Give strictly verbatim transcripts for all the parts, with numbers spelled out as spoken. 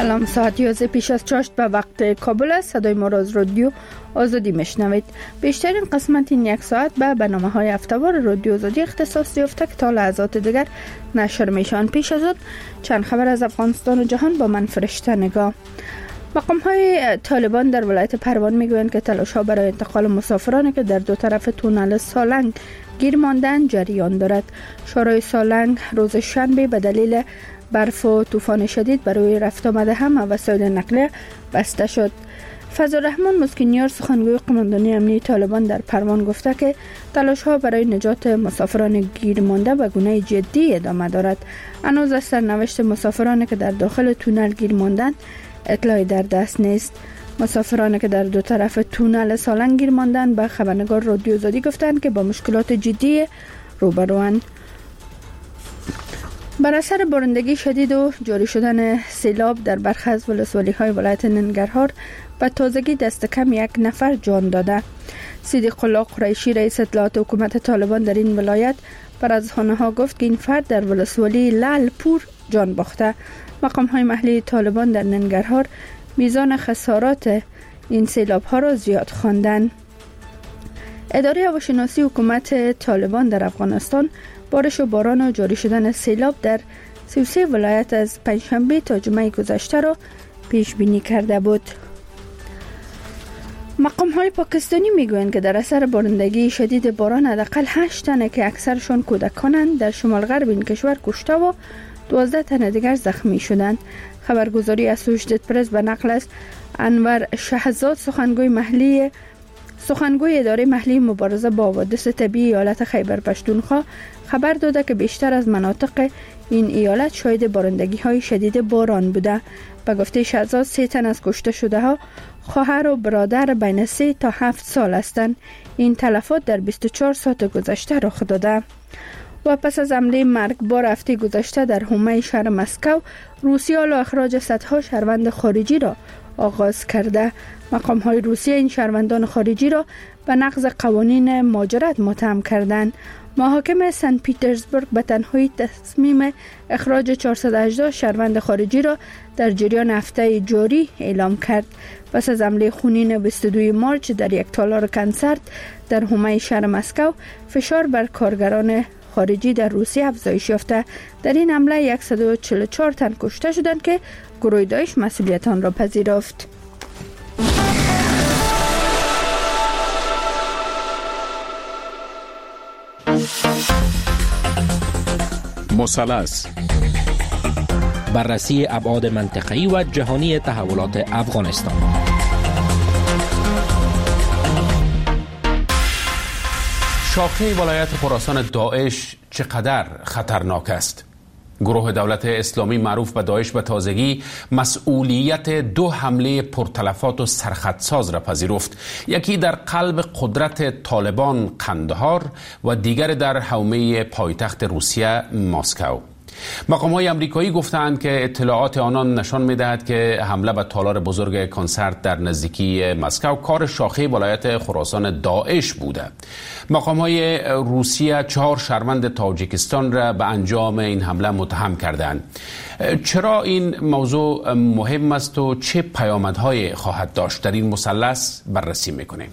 سلام، ساعت یازده پیش از چاشت به وقت کابل است. صدای ما را از رادیو آزادی میشنوید. بیشترین قسمت این یک ساعت به برنامه های هفته‌وار رادیو آزادی اختصاص یافته که تا لحظات دیگر نشر میشن. پیش از آن چند خبر از افغانستان و جهان با من فرشته نگاه. مقام های طالبان در ولایت پروان میگویند که تلاش ها برای انتقال مسافرانی که در دو طرف تونل سالنگ گیر ماندن جریان دارد. شورای سالنگ روز شنبه به دلیل برف و طوفان شدید برای رفت آمده هم وسایل نقلیه بسته شد. فضلالرحمن مسکینیار سخنگوی قماندانی امنیتی طالبان در پروان گفته که تلاش ها برای نجات مسافران گیر مانده به گونه جدی ادامه دارد. هنوز از سرنوشت مسافرانی که در داخل تونل گیر ماندند اطلاعی در دست نیست. مسافرانی که در دو طرف تونل سالنگ گیر ماندند به خبرنگار رادیو آزادی گفتند که با مشکلات جدی روبروند. بر اثر بارندگی شدید و جاری شدن سیلاب در برخی از ولسوالی‌های ولایت ننگرهار به تازگی دست کم یک نفر جان داده. صدیق الله قریشی رئیس اطلاعات حکومت طالبان در این ولایت بر از ها گفت که این فرد در ولسوالی لعلپور جان باخته. مقام‌های محلی طالبان در ننگرهار میزان خسارات این سیلاب‌ها را زیاد خواندند. اداره هواشناسی حکومت طالبان در افغانستان بارش و باران و جاری شدن سیلاب در سی و سه ولایت از پنجشنبه تا جمعه گذشته را پیش بینی کرده بود. مقام های پاکستانی میگویند که در اثر بارندگی شدید باران حداقل هشت تن که اکثرشان کودکانند در شمال غرب این کشور کشته و دوازده تن دیگر زخمی شدند. خبرگزاری اسوشیتد پرس به نقل از انور شهزاد سخنگوی محلی سخنگوی اداره محلی مبارزه با حوادث طبیعی ایالت خیبر پشتونخوا خبر داده که بیشتر از مناطق این ایالت شاهد بارندگی های شدید باران بوده. به گفته شهزاد سه تن از کشته شده ها خواهر و برادر بین سه تا هفت سال هستند. این تلفات در بیست و چهار ساعت گذشته رخ داده. و پس از حمله مرگبار هفته گذشته در حومه شهر مسکو، روسیه حالا اخراج صدها شهروند خارجی را آغاز کرده. مقام های روسیه این شهروندان خارجی را به نقض قوانین مهاجرت متهم کردند. محاکم سن پیترزبورگ به تنهایی تصمیم اخراج چهارصد و هجده شهروند خارجی را در جریان هفته جاری اعلام کرد. پس از حمله خونین بیست و دو مارچ در یک تالار کنسرت در حومه شهر مسکو، فشار بر کارگران خارجی در روسیه افزایش یافته. در این حمله صد و چهل و چهار تن کشته شدند که گروه داعش مسئولیت آن را پذیرفت. مثلث بررسی ابعاد منطقه‌ای و جهانی تحولات افغانستان. شاخه ولایت خراسان داعش چقدر خطرناک است؟ گروه دولت اسلامی معروف به داعش به تازگی مسئولیت دو حمله پرتلفات و سرخطساز را پذیرفت. یکی در قلب قدرت طالبان قندهار و دیگر در حومه پایتخت روسیه مسکو. مقام‌های آمریکایی گفتند که اطلاعات آنان نشان می‌دهد که حمله به تالار بزرگ کنسرت در نزدیکی مسکو کار شاخه ولایت خراسان داعش بوده. مقام‌های روسیه چهار شهروند تاجیکستان را به انجام این حمله متهم کردند. چرا این موضوع مهم است و چه پیامدهای خواهد داشت؟ در این مثلث بررسی می‌کنیم.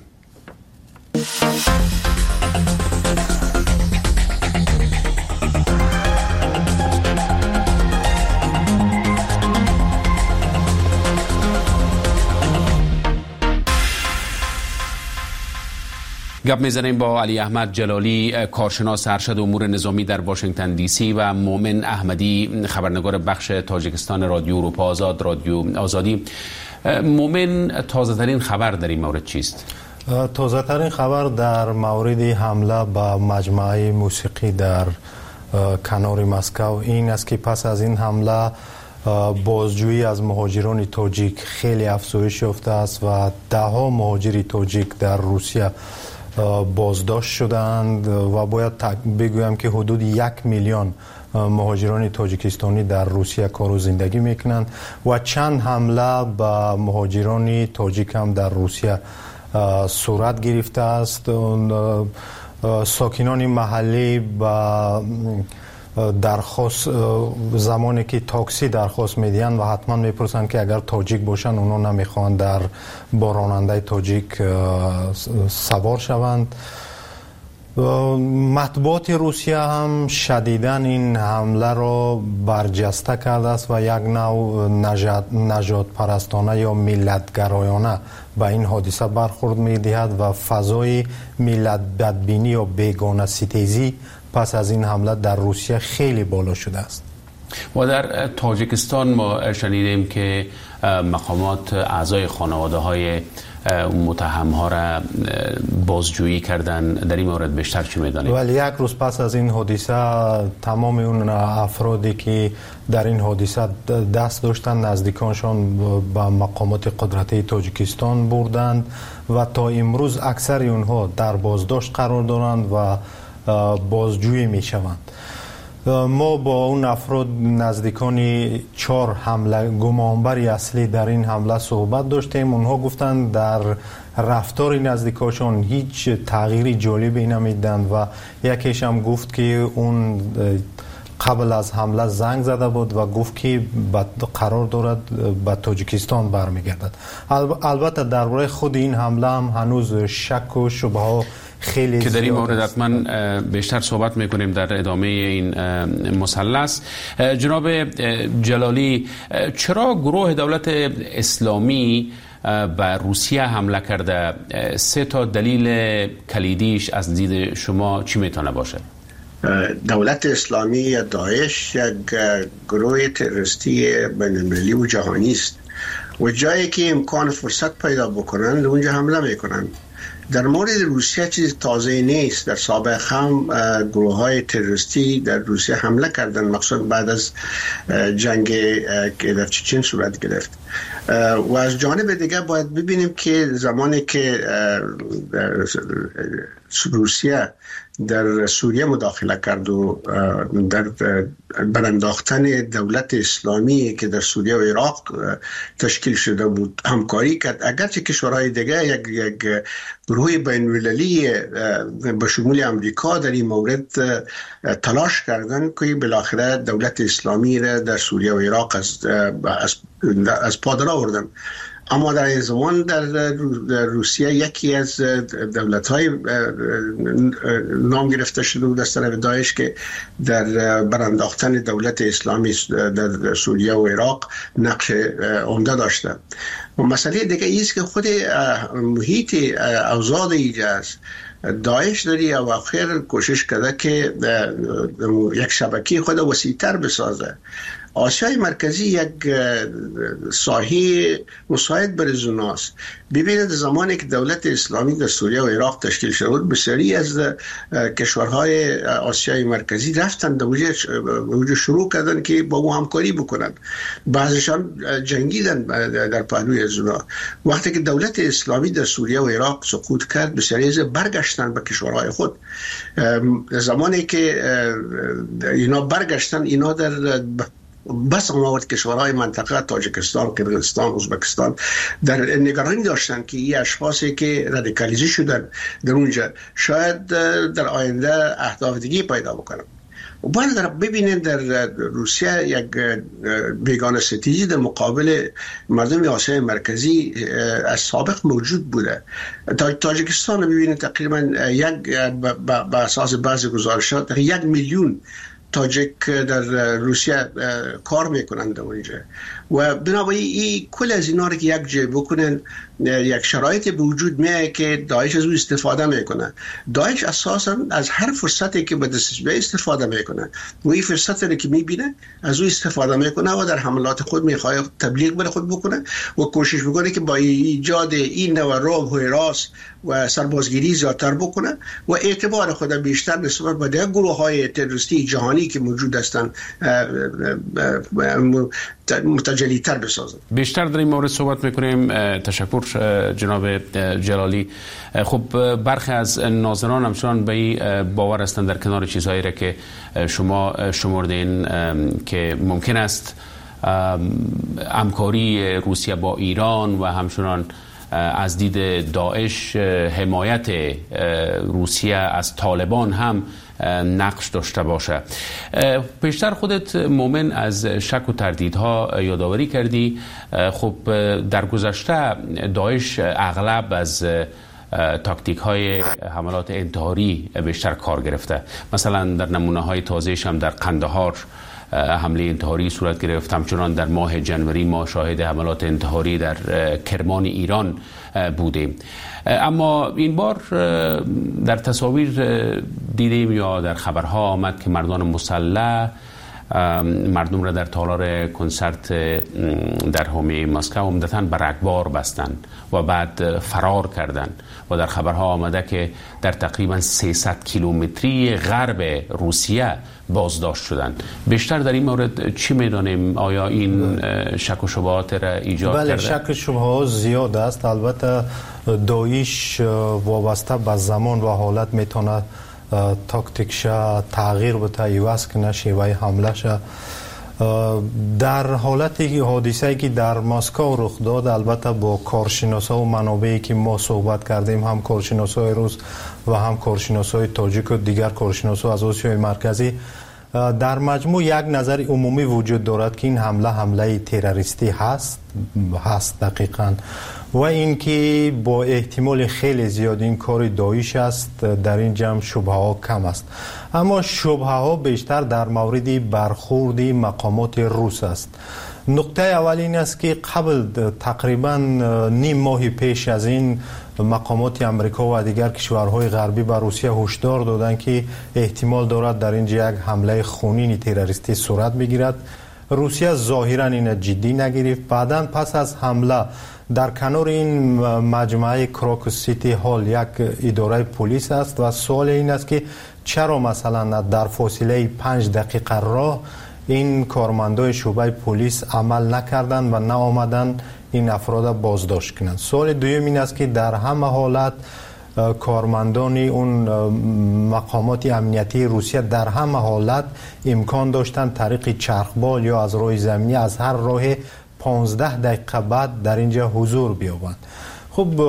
گپ میزنیم با علی احمد جلالی، کارشناس ارشد امور نظامی در واشنگتن دی سی و مومن احمدی، خبرنگار بخش تاجیکستان رادیو اروپا آزاد، رادیو آزادی. مومن، تازه ترین خبر در این مورد چیست؟ تازه ترین خبر در مورد حمله به مجمع موسیقی در کنار مسکو این است که پس از این حمله بازجویی از مهاجران تاجیک خیلی افزایش یافته است و ده ها مهاجر تاجیک در روسیه بازداشت شدند و باید بگویم که حدود یک میلیون مهاجران تاجیکستانی در روسیه کار و زندگی میکنند و چند حمله به مهاجران تاجیک هم در روسیه صورت گرفته است. ساکنان محلی با درخواست زمانی که تاکسی درخواست میدین و حتما میپرسن که اگر تاجیک باشن اونا نمیخوان در با راننده تاجیک سوار شوند. مطبوعات روسیه هم شدیداً این حمله را برجسته کرده است و یک نوع نژاد پرستانه یا ملت‌گرایانه به این حادثه برخورد می‌دهد و فضای ملت بدبینی یا بیگانه ستیزی پس از این حمله در روسیه خیلی بالا شده است. و در تاجیکستان ما شنیدیم که مقامات اعضای خانواده های متهم ها را بازجویی کردن. در این مورد بیشتر چی می‌دانید؟ ولی یک روز پس از این حادثه تمام اون افرادی که در این حادثه دست داشتن نزدیکانشان به مقامات قدرتی تاجیکستان بردند و تا امروز اکثر اونها در بازداشت قرار دارند و بازجویی میشوند. ما با اون افراد نزدیکانی چهار حمله گمانبری اصلی در این حمله صحبت داشتیم. اونها گفتند در رفتار نزدیکاشون هیچ تغییری جالبی نمیدند و یکیش هم گفت که اون قبل از حمله زنگ زده بود و گفت که قرار دارد به تاجیکستان برمیگردد. البته درباره خود این حمله هم هنوز شک و شبهه ها خیلی که در این مورد حتما بیشتر صحبت میکنیم در ادامه این مثلث. جناب جلالی، چرا گروه دولت اسلامی به روسیه حمله کرده؟ سه تا دلیل کلیدیش از دید شما چی میتونه باشه؟ دولت اسلامی یا داعش یک گروه تروریستی بین‌المللی و جهانی است و جایی که امکان فرصت پیدا بکنن اونجا حمله میکنن. در مورد روسیه چیز تازه نیست. در سابق هم گروه های تروریستی در روسیه حمله کردن، مخصوصا بعد از جنگ که در چچن صورت گرفت. و از جانب دیگه باید ببینیم که زمانی که روسیه در سوریه مداخله کرد و در برانداختن دولت اسلامی که در سوریه و عراق تشکیل شده بود همکاری کرد، اگرچه کشورهای دیگه یک یک گروه بین‌المللی به شمول امریکا در این مورد تلاش کردن که بالاخره دولت اسلامی را در سوریه و عراق از از, از پا در آوردن. اما در این زمان در روسیه یکی از دولت‌های نام گرفته شده بود از طرف داعش که در برانداختن دولت اسلامی در سوریه و عراق نقش عمده داشته. و مسئله دیگه ایست که خود محیط اوضاع ایجاز داعش در این اواخر کوشش کرده که یک شبکه خود وسیع‌تر بسازه. آسیای مرکزی یک ساحه مساعد برای زوناست. ببینید زمانی که دولت اسلامی در سوریه و عراق تشکیل شد بود، بسیاری از کشورهای آسیای مرکزی رفتن در وجود شروع کردن که با او همکاری بکنند. بعضیشان جنگیدن در پهلوی زونا. وقتی که دولت اسلامی در سوریه و عراق سقوط کرد، بسیاری از برگشتن به کشورهای خود. زمانی که اینا برگشتن، اینا در بس آمد کشورهای منطقه تاجیکستان، قرقیزستان، ازبکستان در نگرانی داشتن که این اشخاصی که رادیکالیزه شدن در اونجا شاید در آینده اهداف دیگه پیدا بکنن. و باید در ببینید در روسیه یک بیگانه ستیزی در مقابل مردم آسیای مرکزی از سابق موجود بوده. تاجیکستان ببینید تقریبا یک به اساس بعضی گزارشات یک میلیون تاجیک در روسیه کار میکنند در اونجا و بنابراین این کل از اینا رو که یک جای بکنن یک شرایط به وجود میاد که داعش از او استفاده میکنه. داعش اساسا از هر فرصتی که به دستش بیاد استفاده میکنه و این فرصتی رو که میبینه از او استفاده میکنه و در حملات خود میخواد تبلیغ بر خود بکنه و کوشش بکنه که با ایجاد این نوع رعب و هراس و سربازگیری زیادتر بکنه و اعتبار خود بیشتر نسبت به دیگر گروه های تروریستی جهانی که موجود هستند متجلی تر بسازن. بیشتر در این مورد صحبت میکنیم. تشکر جناب جلالی. خب برخی از ناظران همچنان به این باور هستند در کنار چیزهایی را که شما شمردین که ممکن است همکاری روسیه با ایران و همچنان از دید داعش حمایت روسیه از طالبان هم نقش داشته باشه. پیشتر خودت مومن از شک و تردیدها یادآوری کردی. خب در گذشته داعش اغلب از تاکتیک های حملات انتحاری بیشتر کار گرفته. مثلا در نمونه های تازه‌اش هم در قندهار حمله انتحاری صورت گرفت. همچنان در ماه جنوری ما شاهد حملات انتحاری در کرمان ایران بودیم. اما این بار در تصاویر دیدیم یا در خبرها آمد که مردان مسلح مردم را در تالار کنسرت در حومه مسکو عمدتاً به رگبار بستند و بعد فرار کردند و در خبرها آمده که در تقریباً سیصد کیلومتری غرب روسیه بازداشت شدند. بیشتر در این مورد چی میدانیم؟ آیا این شک و شبهات را ایجاد بله کرده؟ شک و شبهات زیاد است. البته داعش وابسته به زمان و حالت میتونه تاکتیکش تغییر بده، ایواز کنه شیوه حملهش. در حالت حادثه‌ای که در مسکو رخ داد، البته با کارشناسا و منابعی که ما صحبت کردیم، هم کارشناسای روس و هم کارشناسای تاجیک و دیگر کارشناسا از آسیای مرکزی، در مجموع یک نظر عمومی وجود دارد که این حمله حمله تروریستی هست هست دقیقاً، و اینکه با احتمال خیلی زیاد این کار داعش است. در این جمع شبهه ها کم است، اما شبهه ها بیشتر در مورد برخورد مقامات روس است. نقطه اول این است که قبل تقریبا نیم ماه پیش از این مقامات امریکا و دیگر کشورهای غربی به روسیه هشدار دادند که احتمال دارد در اینجا یک حمله خونین تروریستی صورت بگیرد. روسیه ظاهرا این جدی نگرفت. بعداً پس از حمله در کنار این مجمع کراکوس سیتی هال یک اداره پلیس است و سوال این است که چرا مثلا در فاصله پنج دقیقه راه این کارمندای شعبه پلیس عمل نکردند و نه آمدند این افراد بازداشت کنند. سوال دوم این است که در همه حالت کارمندان اون مقامات امنیتی روسیه در همه حالت امکان داشتند طریق چرخبال یا از راه زمینی از هر راه پانزده دقیقه بعد در اینجا حضور بیابند. خب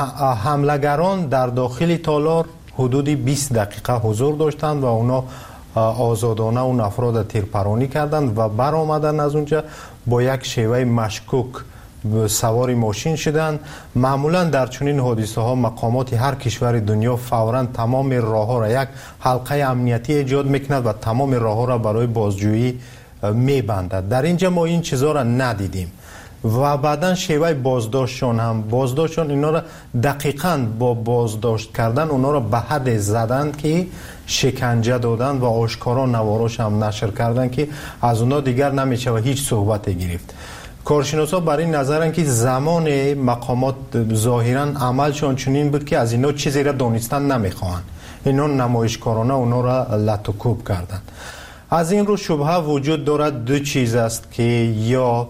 حملگران در داخل تالار حدود بیست دقیقه حضور داشتند و اونا آزادانه اون افراد تیرپرانی کردند و برآمدن از اونجا با یک شیوه مشکوک سواری ماشین شدند. معمولا در چنین حادثه ها مقامات هر کشور دنیا فوراً تمام راه ها را یک حلقه امنیتی ایجاد میکند و تمام راه ها را برای بازجویی میبندد. در اینجا ما این چیزا را ندیدیم و بعداً شیوه بازداشتشون هم بازداشتشون اینا را دقیقاً با بازداشت کردن اونا را به حد زدن که شکنجه دادن و آشکارا نواراش هم نشر کردن که از اونا دیگر نمیشه و هیچ صحبت گرفت. کارشناسا بر این نظرن که زمان مقامات ظاهراً عملشون چنین بود که از اینا چیزی را دانستن نمیخوان، اینا نمایشکارانه اونا را لط و کوب کردن. از این رو شبهه وجود دارد. دو چیز است که یا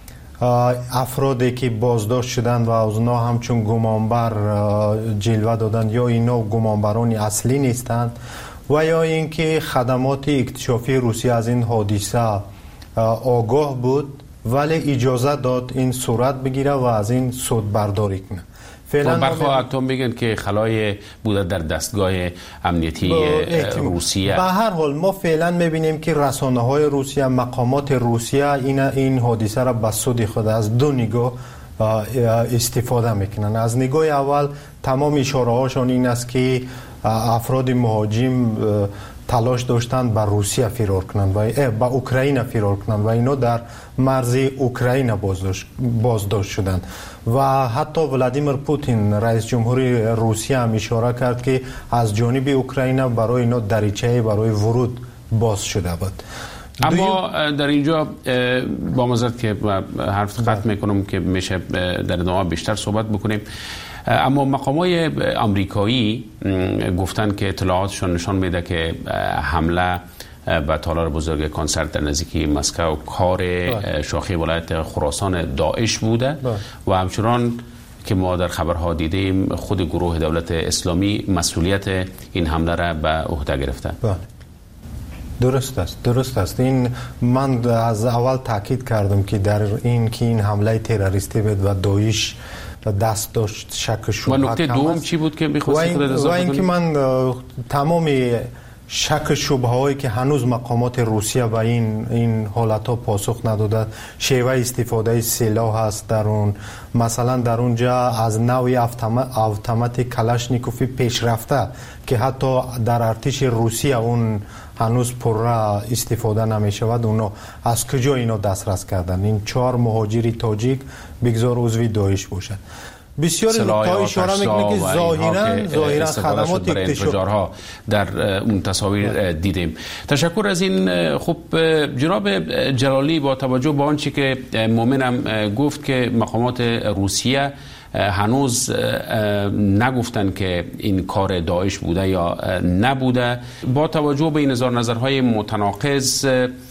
افرادی که بازداشت شدند و از اونا همچون گمانبر جلوه دادند یا اینا گمانبران اصلی نیستند و یا اینکه خدمات اکتشافی روسیه از این حادثه آگاه بود ولی اجازه داد این صورت بگیره و از این سود برداری کنه. فعلا برخواه اتم میگن که خلای بوده در دستگاه امنیتی روسیه. به هر حال ما فعلا میبینیم که رسانه های روسیه، مقامات روسیه این این حادثه را به سود خود از دو نگاه استفاده میکنن. از نگاه اول تمام اشاره هاشون این است که افراد مهاجم تلاش داشتند به روسیه فرار کنند و به اوکراین فرار کنند و اینا در مرز اوکراین بازداشت بازداشت شدند و حتی ولادیمیر پوتین رئیس جمهوری روسیه هم اشاره کرد که از جانب اوکراین برای اینا دریچه برای ورود باز شده بود. اما در اینجا با معذرت که حرف قطع میکنم که میشه در ادامه بیشتر صحبت بکنیم، اما مقامات آمریکایی گفتن که اطلاعاتشون نشان میده که حمله به تالار بزرگ کنسرت در نزدیکی مسکو کار شاخه ولایت خراسان داعش بوده و همچنان که ما در خبرها دیدیم خود گروه دولت اسلامی مسئولیت این حمله را به عهده گرفته. بله. درست است درست است. این من از اول تاکید کردم که در این که این حمله تروریستی بود و داعش دست داشت شک و شبهه. و نکته دوم چی بود که می‌خواستی خودت اضافه کنی؟ و اینکه من تمام شک شبهه هایی که هنوز مقامات روسیه و این این حالت ها پاسخ نداده، شیوه استفاده سلاح هست در اون، مثلا در اونجا از نوع اتومات کلاشنیکوف پیشرفته که حتی در ارتش روسیه اون هنوز پره استفاده نمی شود، اونا از کجا اینا دسترس کردن؟ این چهار مهاجری تاجیک بگذار عضوی داعش باشد. بسیاری نکته اشاره میکنه که ظاهرا ظاهرا خدمات انفجارها در اون تصاویر دیدیم. تشکر از این. خب جناب جلالی، با توجه به آنچه که مؤمنم گفت که مقامات روسیه هنوز نگفتن که این کار داعش بوده یا نبوده، با توجه به این نظر نظرهای متناقض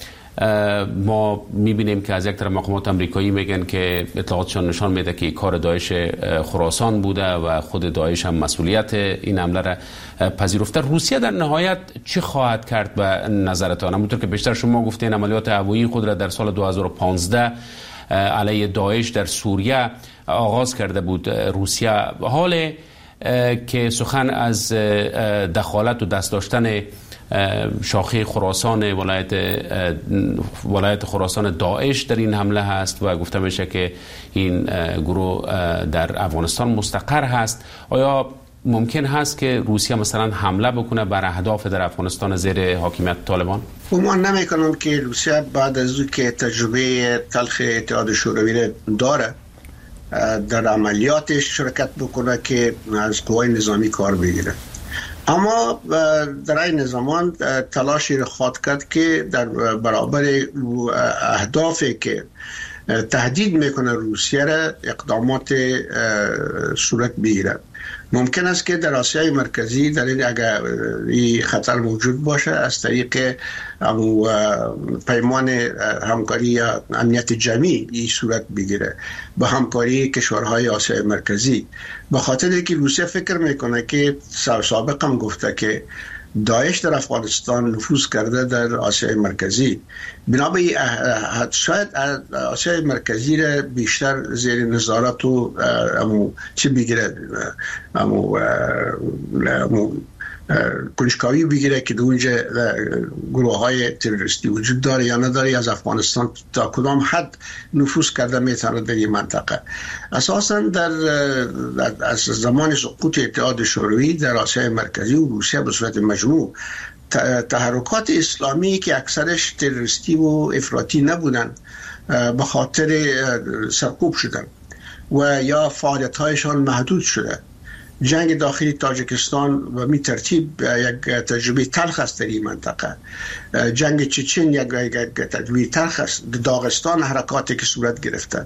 ما میبینیم که از یک طرف مقامات آمریکایی میگن که اطلاعاتشان نشان میده که کار داعش خراسان بوده و خود داعش هم مسئولیت این حمله را پذیرفته. روسیه در نهایت چی خواهد کرد به نظرتان؟ همونطور که بیشتر شما گفتین عملیات هوایی خود را در سال دو هزار و پانزده علیه داعش در سوریه آغاز کرده بود روسیه. حال که سخن از دخالت و دست داشتن شاخه خراسان ولایت ولایت خراسان داعش در این حمله هست و گفته میشه که این گروه در افغانستان مستقر هست، آیا ممکن هست که روسیه مثلا حمله بکنه بر اهداف در افغانستان زیر حاکمیت طالبان؟ گمان نمی‌کنم که روسیه بعد از او که تجربه تلخ اتحاد شوروی داره در عملیاتش شرکت بکنه که از قوای نظامی کار بگیره. اما در این زمان تلاشی را خواهد کرد که در برابر اهدافی که تهدید میکنه روسیه را اقدامات صورت بگیرد. ممکن است که در آسیای مرکزی در این اگر این خطر موجود باشه از طریق پیمان همکاری یا امنیت جمعی این صورت بگیره با همکاری کشورهای آسیای مرکزی، به خاطر که روسیه فکر میکنه که سابقا هم گفته که داعش در افغانستان نفوذ کرده در آسیای مرکزی، بنابراین شاید آسیای مرکزی را بیشتر زیر نظارت و امو چی بگیره امو امو کنشکاوی بگیره که در اونجا گروه های تروریستی وجود داره یا نداره، از افغانستان تا کدام حد نفوذ کرده میتونه در این منطقه. اساسا در از زمان سقوط اتحاد شوروی در آسیای مرکزی و روسیه به صورت مجموع تحرکات اسلامی که اکثرش تروریستی و افراطی نبودن به خاطر سرکوب شدن و یا فعالیت هایشان محدود شده. جنگ داخلی تاجیکستان و می ترتیب یک تجربه تلخ است در این منطقه. جنگ چچن یک تجربه تلخ است. داغستان حرکاتی که صورت گرفته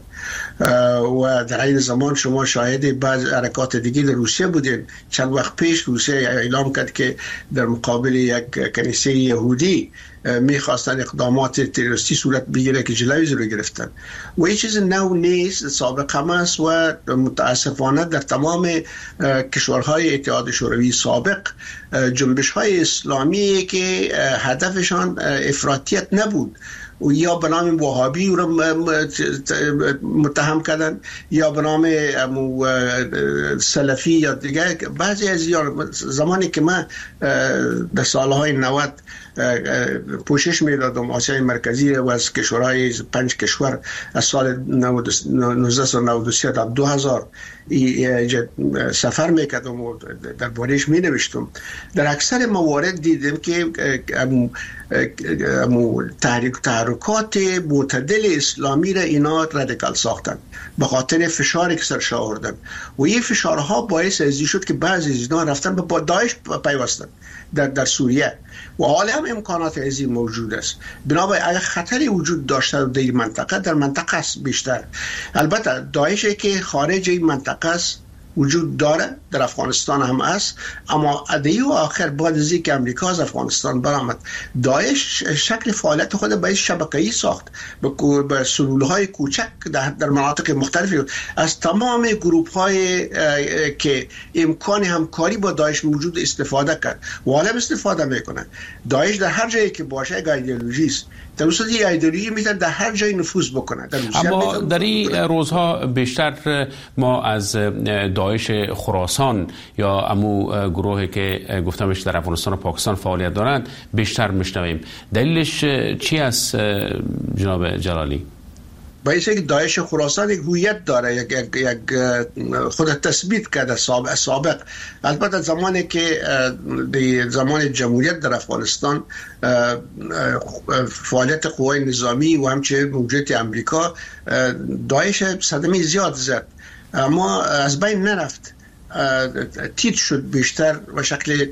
و در این زمان شما شاهد بعض حرکات دیگه در روسیه بودین. چند وقت پیش روسیه اعلام کرد که در مقابل یک کنیسه یهودی میخواستن اقدامات تروریستی صورت بگیره که جلوی رو گرفتن و این چیز نو نیست، سابقه هم است و متاسفانه در تمام کشورهای اتحاد شوروی سابق جنبش های اسلامی که هدفشان افراطیت نبود و یا به نام وهابی رو متهم کردن یا به نام سلفی یا دیگه. بعضی از زمانی که من در سالهای نود پوشش میدادم آسیای مرکزی و از کشورهای پنج کشور از سال نوزده نود و سه تا دو هزار سفر میکردم و در بارش می نوشتم، در اکثر موارد دیدم که تحریک تحرکات معتدل اسلامی را اینا رادیکال ساختن به خاطر فشاری که سرش آوردن و این فشارها باعث ازی شد که بعضی از اینا رفتن به داعش پیوستن در در سوریه و حالا هم امکانات ازی موجود است. بنابراین اگر خطری وجود داشته در این منطقه در منطقه است بیشتر، البته داعشی که خارج این منطقه است وجود داره، در افغانستان هم است، اما ادعی و آخر بعد از اینکه امریکا از افغانستان برآمد داعش شکل فعالیت خود به شبکه‌ای ساخت به سلولهای کوچک در, در مناطق مختلفی از تمام گروه‌های که امکان همکاری با داعش موجود استفاده کرد و حالا استفاده میکنه. داعش در هر جایی که باشه یک ایدئولوژی است، در اصل این ایدئولوژی میتونه در هر جایی نفوذ بکنه. در اما در این روزها بیشتر ما از داعش خراسان یا امو گروهی که گفتمش در افغانستان و پاکستان فعالیت دارند بیشتر میشنویم. دلیلش چی است جناب جلالی؟ باید که داعش خراسان یک هویت داره، یک, یک, یک خود تثبیت کرده سابق, سابق البته زمانی که در زمان جمهوریت در افغانستان فعالیت قوای نظامی و همچنین موجودیت امریکا داعش صدمه زیاد زد، اما از بین نرفت، تیت شد بیشتر و شکل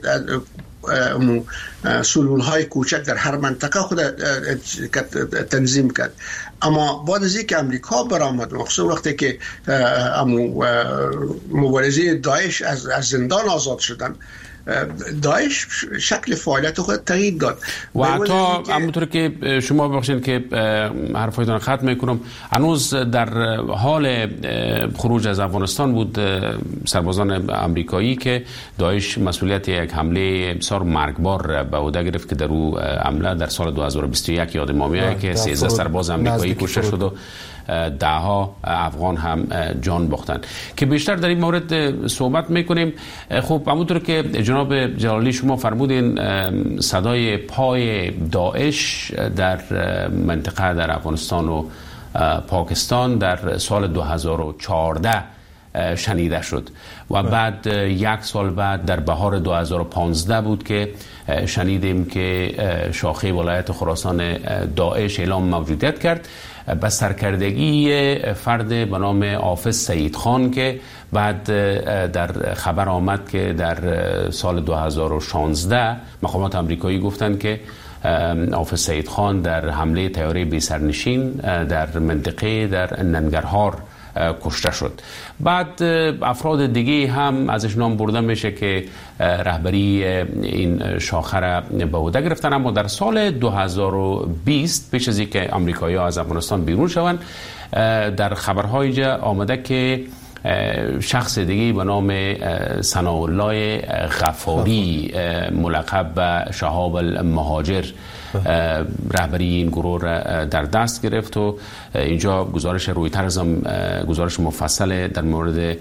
سلولهای کوچک در هر منطقه خود تنظیم کرد. اما بعد از اینکه امریکا برآمد، مخصوصا وقتی که مبارزین داعش از زندان آزاد شدن، داعش شکل فعالیت خود تغییر داد و حتی همونطور که شما بخشید که حرفایتان ختم میکنم، هنوز در حال خروج از افغانستان بود سربازان امریکایی که داعش مسئولیت یک حمله بسیار مرگبار به عهده گرفت که در او حمله در سال دو هزار و بیست و یک یاد ما میاد که سیزده سرباز امریکایی کشته شد و ده ها افغان هم جان باختن که بیشتر در این مورد صحبت میکنیم. خب همونطور که جناب جلالی شما فرمودین، صدای پای داعش در منطقه در افغانستان و پاکستان در سال دو هزار و چهارده شنیده شد و بعد یک سال بعد در بهار دو هزار و پانزده بود که شنیدیم که شاخه ولایت خراسان داعش اعلام موجودیت کرد به سرکردگی فرد به نام حافظ سعید خان که بعد در خبر آمد که در سال دو هزار و شانزده مقامات امریکایی گفتند که حافظ سعید خان در حمله طیاره بی سرنشین در منطقه در ننگرهار کشته شد. بعد افراد دیگه هم ازش نام برده میشه که رهبری این شاخه را به عهده گرفتن، اما در سال دو هزار و بیست پیش از اینکه امریکایی‌ها از افغانستان بیرون شوند در خبرهای جا آمده که شخص دیگه به نام ثناءالله غفاری ملقب به شهاب المهاجر رهبری این گروه را در دست گرفت و اینجا گزارش رویترز هم گزارش مفصل در مورد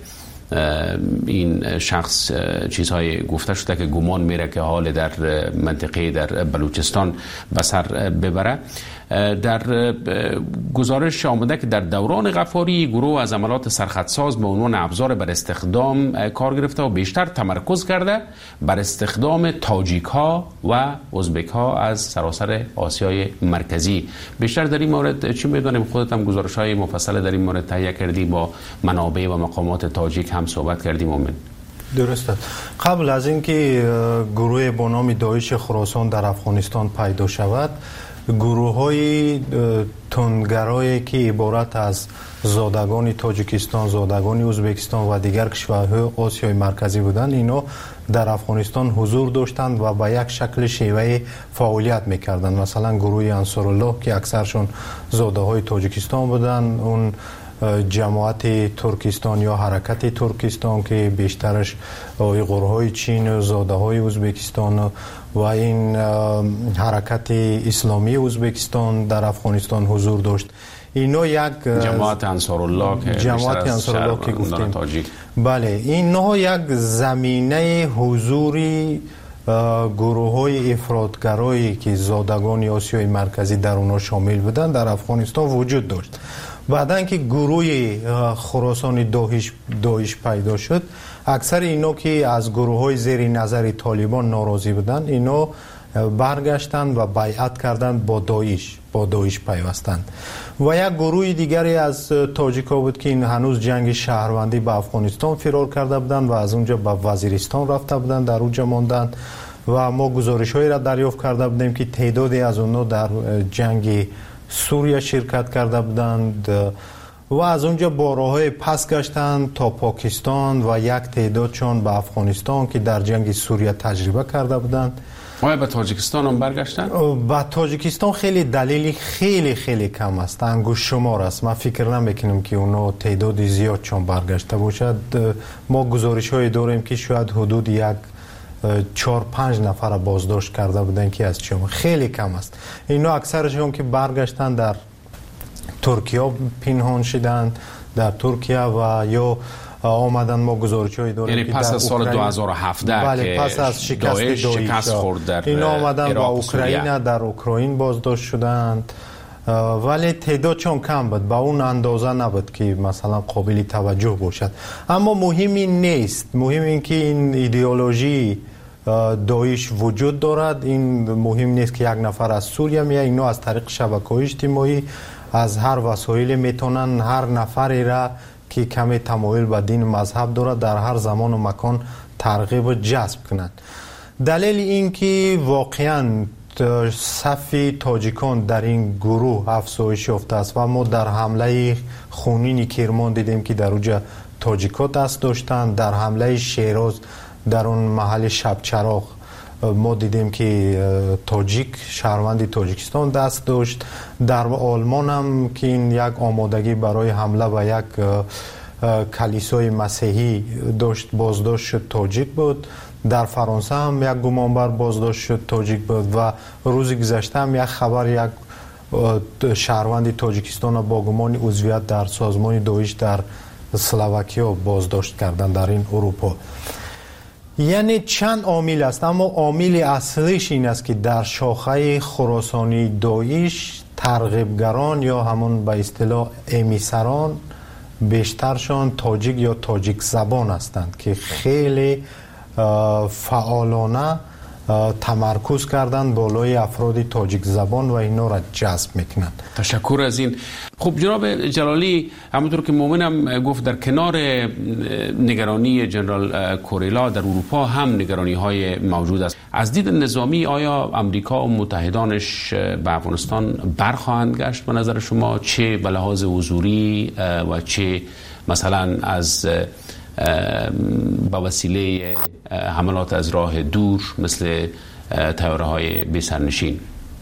این شخص چیزهای گفته شده که گمان میره که حال در منطقه در بلوچستان به سر ببره. در گزارش آمده که در دوران غفاری گروه از عملات سرخطساز به عنوان ابزار بر استخدام کار گرفته و بیشتر تمرکز کرده بر استخدام تاجیک ها و ازبک ها از سراسر آسیای مرکزی. بیشتر در این مورد چی میدونیم؟ خودت هم گزارش های مفصل در این مورد تهیه کردی، با منابع و مقامات تاجیک هم صحبت کردیم. مومن درست است. قبل از اینکه گروه با نام داعش خراسان در افغانستان پیدا شود، گروه های تندگرایی که عبارت از زادگان تاجیکستان، زادگان ازبکستان و دیگر کشورهای آسیای مرکزی بودند، اینا در افغانستان حضور داشتند و با یک شکل شیوه فعالیت میکردند. مثلا گروه انصارالله که اکثرشون زاده های تاجیکستان بودند، اون جماعت ترکستان یا حرکت ترکستان که بیشترش گروه های چین، زاده های ازبکستان و این حرکت اسلامی ازبکستان در افغانستان حضور داشت. اینا یک جماعت انصارالله که جماعت انصارالله که گفتیم، بله، اینا یک زمینه حضوری گروه های افراطگرایی که زادگان آسیای مرکزی در اونا شامل بودن در افغانستان وجود داشت. بعدن که گروه خراسان داعش داعش پیدا شد، اکثر اینا که از گروه های زیر نظر طالبان ناراضی بودن، اینا برگشتند و بیعت کردند با داعش با داعش پیوستند. و یک گروه دیگری از تاجیکا بود که این هنوز جنگ شهروندی به افغانستان فرار کرده بودند و از اونجا به وزیرستان رفته بودند، در اونجا ماندند و ما گزارش هایی را دریافت کرده بودیم که تعدادی از اونها در جنگ سوریه شرکت کرده بودند و از اونجا با راههای پس گشتند تا پاکستان و یک تعدادشان به افغانستان که در جنگ سوریه تجربه کرده بودند. آیا به تاجیکستان هم برگشتن؟ به تاجیکستان خیلی دلیلی خیلی خیلی کم است، انگوش شمار است. من فکر نمیکنم که اونا تعداد زیاد چون برگشته باشد. ما گزارش های داریم که شاید حدود یک چهار پنج نفر بازداشت کرده بودن که از شما خیلی کم است. اینا اکثرشون که برگشتن در ترکیه پنهان شدند، در ترکیه و یا آمدن ما گزارش‌های داریم یعنی پس از سال دو هزار و هفده بله که پس از شکست داعش شکست خورد در این آمدن با اوکراین در اوکراین بازداشت شدند، ولی تعداد چون کم بود، با اون اندازه نبود که مثلا قابل توجه باشد. اما مهم این نیست، مهم این که این ایدئولوژی داعش وجود دارد. این مهم نیست که یک نفر از سوریه میاد، اینا از طریق شبکه‌های اجتماعی از هر وسایل میتونن هر نفری را که کمی تمایل به دین مذهب دارد در هر زمان و مکان ترغیب و جذب کنند. دلیل این که واقعا صف تاجیکان در این گروه افزایش یافته است و ما در حمله خونین کرمان دیدیم که در اونجا تاجیکا دست داشتند، در حمله شیراز در اون محل شب چراغ ما دیدیم که تاجیک شهروند تاجیکستان دست داشت، در آلمان هم که این یک آمادگی برای حمله و یک کلیسای مسیحی داشت بازداشت شد تاجیک بود، در فرانسه هم یک گمانبر بازداشت شد تاجیک بود و روز گذشته هم یک خبر یک شهروند تاجیکستان با گمان عضویت در سازمان داعش در اسلواکیا بازداشت کردن در این اروپا. یعنی چند عامل است، اما عامل اصلیش این است که در شاخه خراسانی داعش ترغیبگران یا همون به اصطلاح امیسران بیشترشان تاجیک یا تاجیک زبان هستند که خیلی فعالانه تمرکز کردن بالای افراد تاجیک زبان و اینا را جذب میکنند. تشکر از این. خب جناب جلالی، همونطور که مومنم گفت در کنار نگرانی جنرال کوریلا در اروپا هم نگرانی های موجود است. از دید نظامی آیا امریکا و متحدانش به افغانستان برخواهند گشت به نظر شما، چه به لحاظ حضوری و چه مثلا از با وسیله حملات از راه دور مثل طیاره های بی سرنشین؟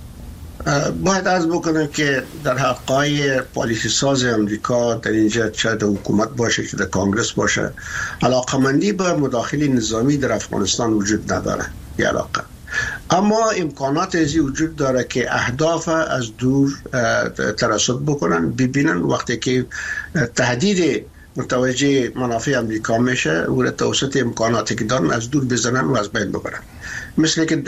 باید عرض بکنم که در حقای پالیسی ساز امریکا در اینجا چه در حکومت باشه چه در کانگرس باشه علاقمندی به مداخله نظامی در افغانستان وجود نداره یه علاقه، اما امکانات ازی وجود داره که اهداف از دور ترصد بکنن، ببینن وقتی که تهدید متوجه منافع امریکا میشه و توسط امکاناتی که دارن از دور بزنن و از بین ببرن، مثل که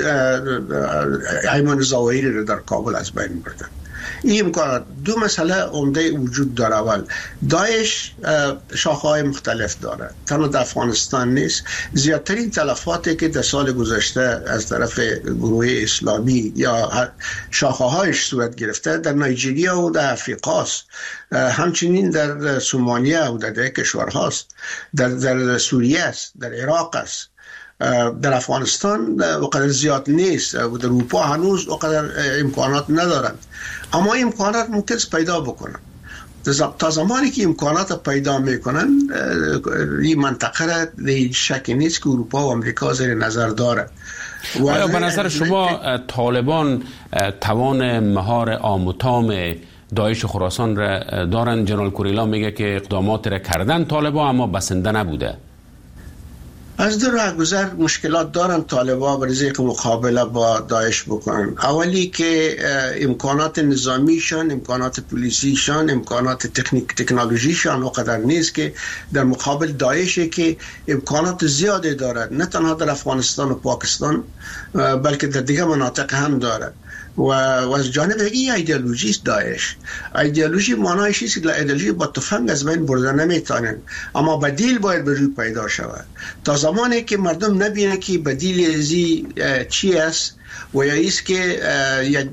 ایمان ظواهری رو در کابل از بین بردن. این امکانات دو مسئله عمده وجود داره. اول داعش شاخه‌های مختلف داره، تنها در افغانستان نیست. زیادترین تلفاتی که در سال گذشته از طرف گروه اسلامی یا شاخه‌هایش صورت گرفته در نایجریا و در افریقاست، همچنین در سومالیا و در دیگر کشورهاست، در در سوریه است، در عراق است. در افغانستان وقدر زیاد نیست و در اروپا هنوز وقدر امکانات ندارند، اما امکانات ممکن است پیدا بکنن. تا زمانی که امکانات پیدا میکنن این منطقه را شک نیست که اروپا و امریکا زیر نظر داره. آیا به نظر شما طالبان توان مهار عام و تام داعش خراسان را دارن؟ جنرال کوریلا میگه که اقدامات را کردن طالبان اما بسنده نبوده. از دو راه گذر مشکلات دارن طالبان برای اینکه مقابله با داعش بکنن. اولی که امکانات نظامیشان، امکانات پلیسیشان، امکانات تکنیک تکنولوژیشان وقدر نیست که در مقابل داعشی که امکانات زیاده دارد، نه تنها در افغانستان و پاکستان بلکه در دیگر مناطق هم دارد. و از جانب این ایدئولوژی است داعش. ایدئولوژی معنایش است که ایدئولوژی با تفنگ از بین بردن نمیتونن، اما بدیل باید به روی پیدا شود. تا زمانی که مردم نبینه که بدیل ازی چی است و یا ایست که یک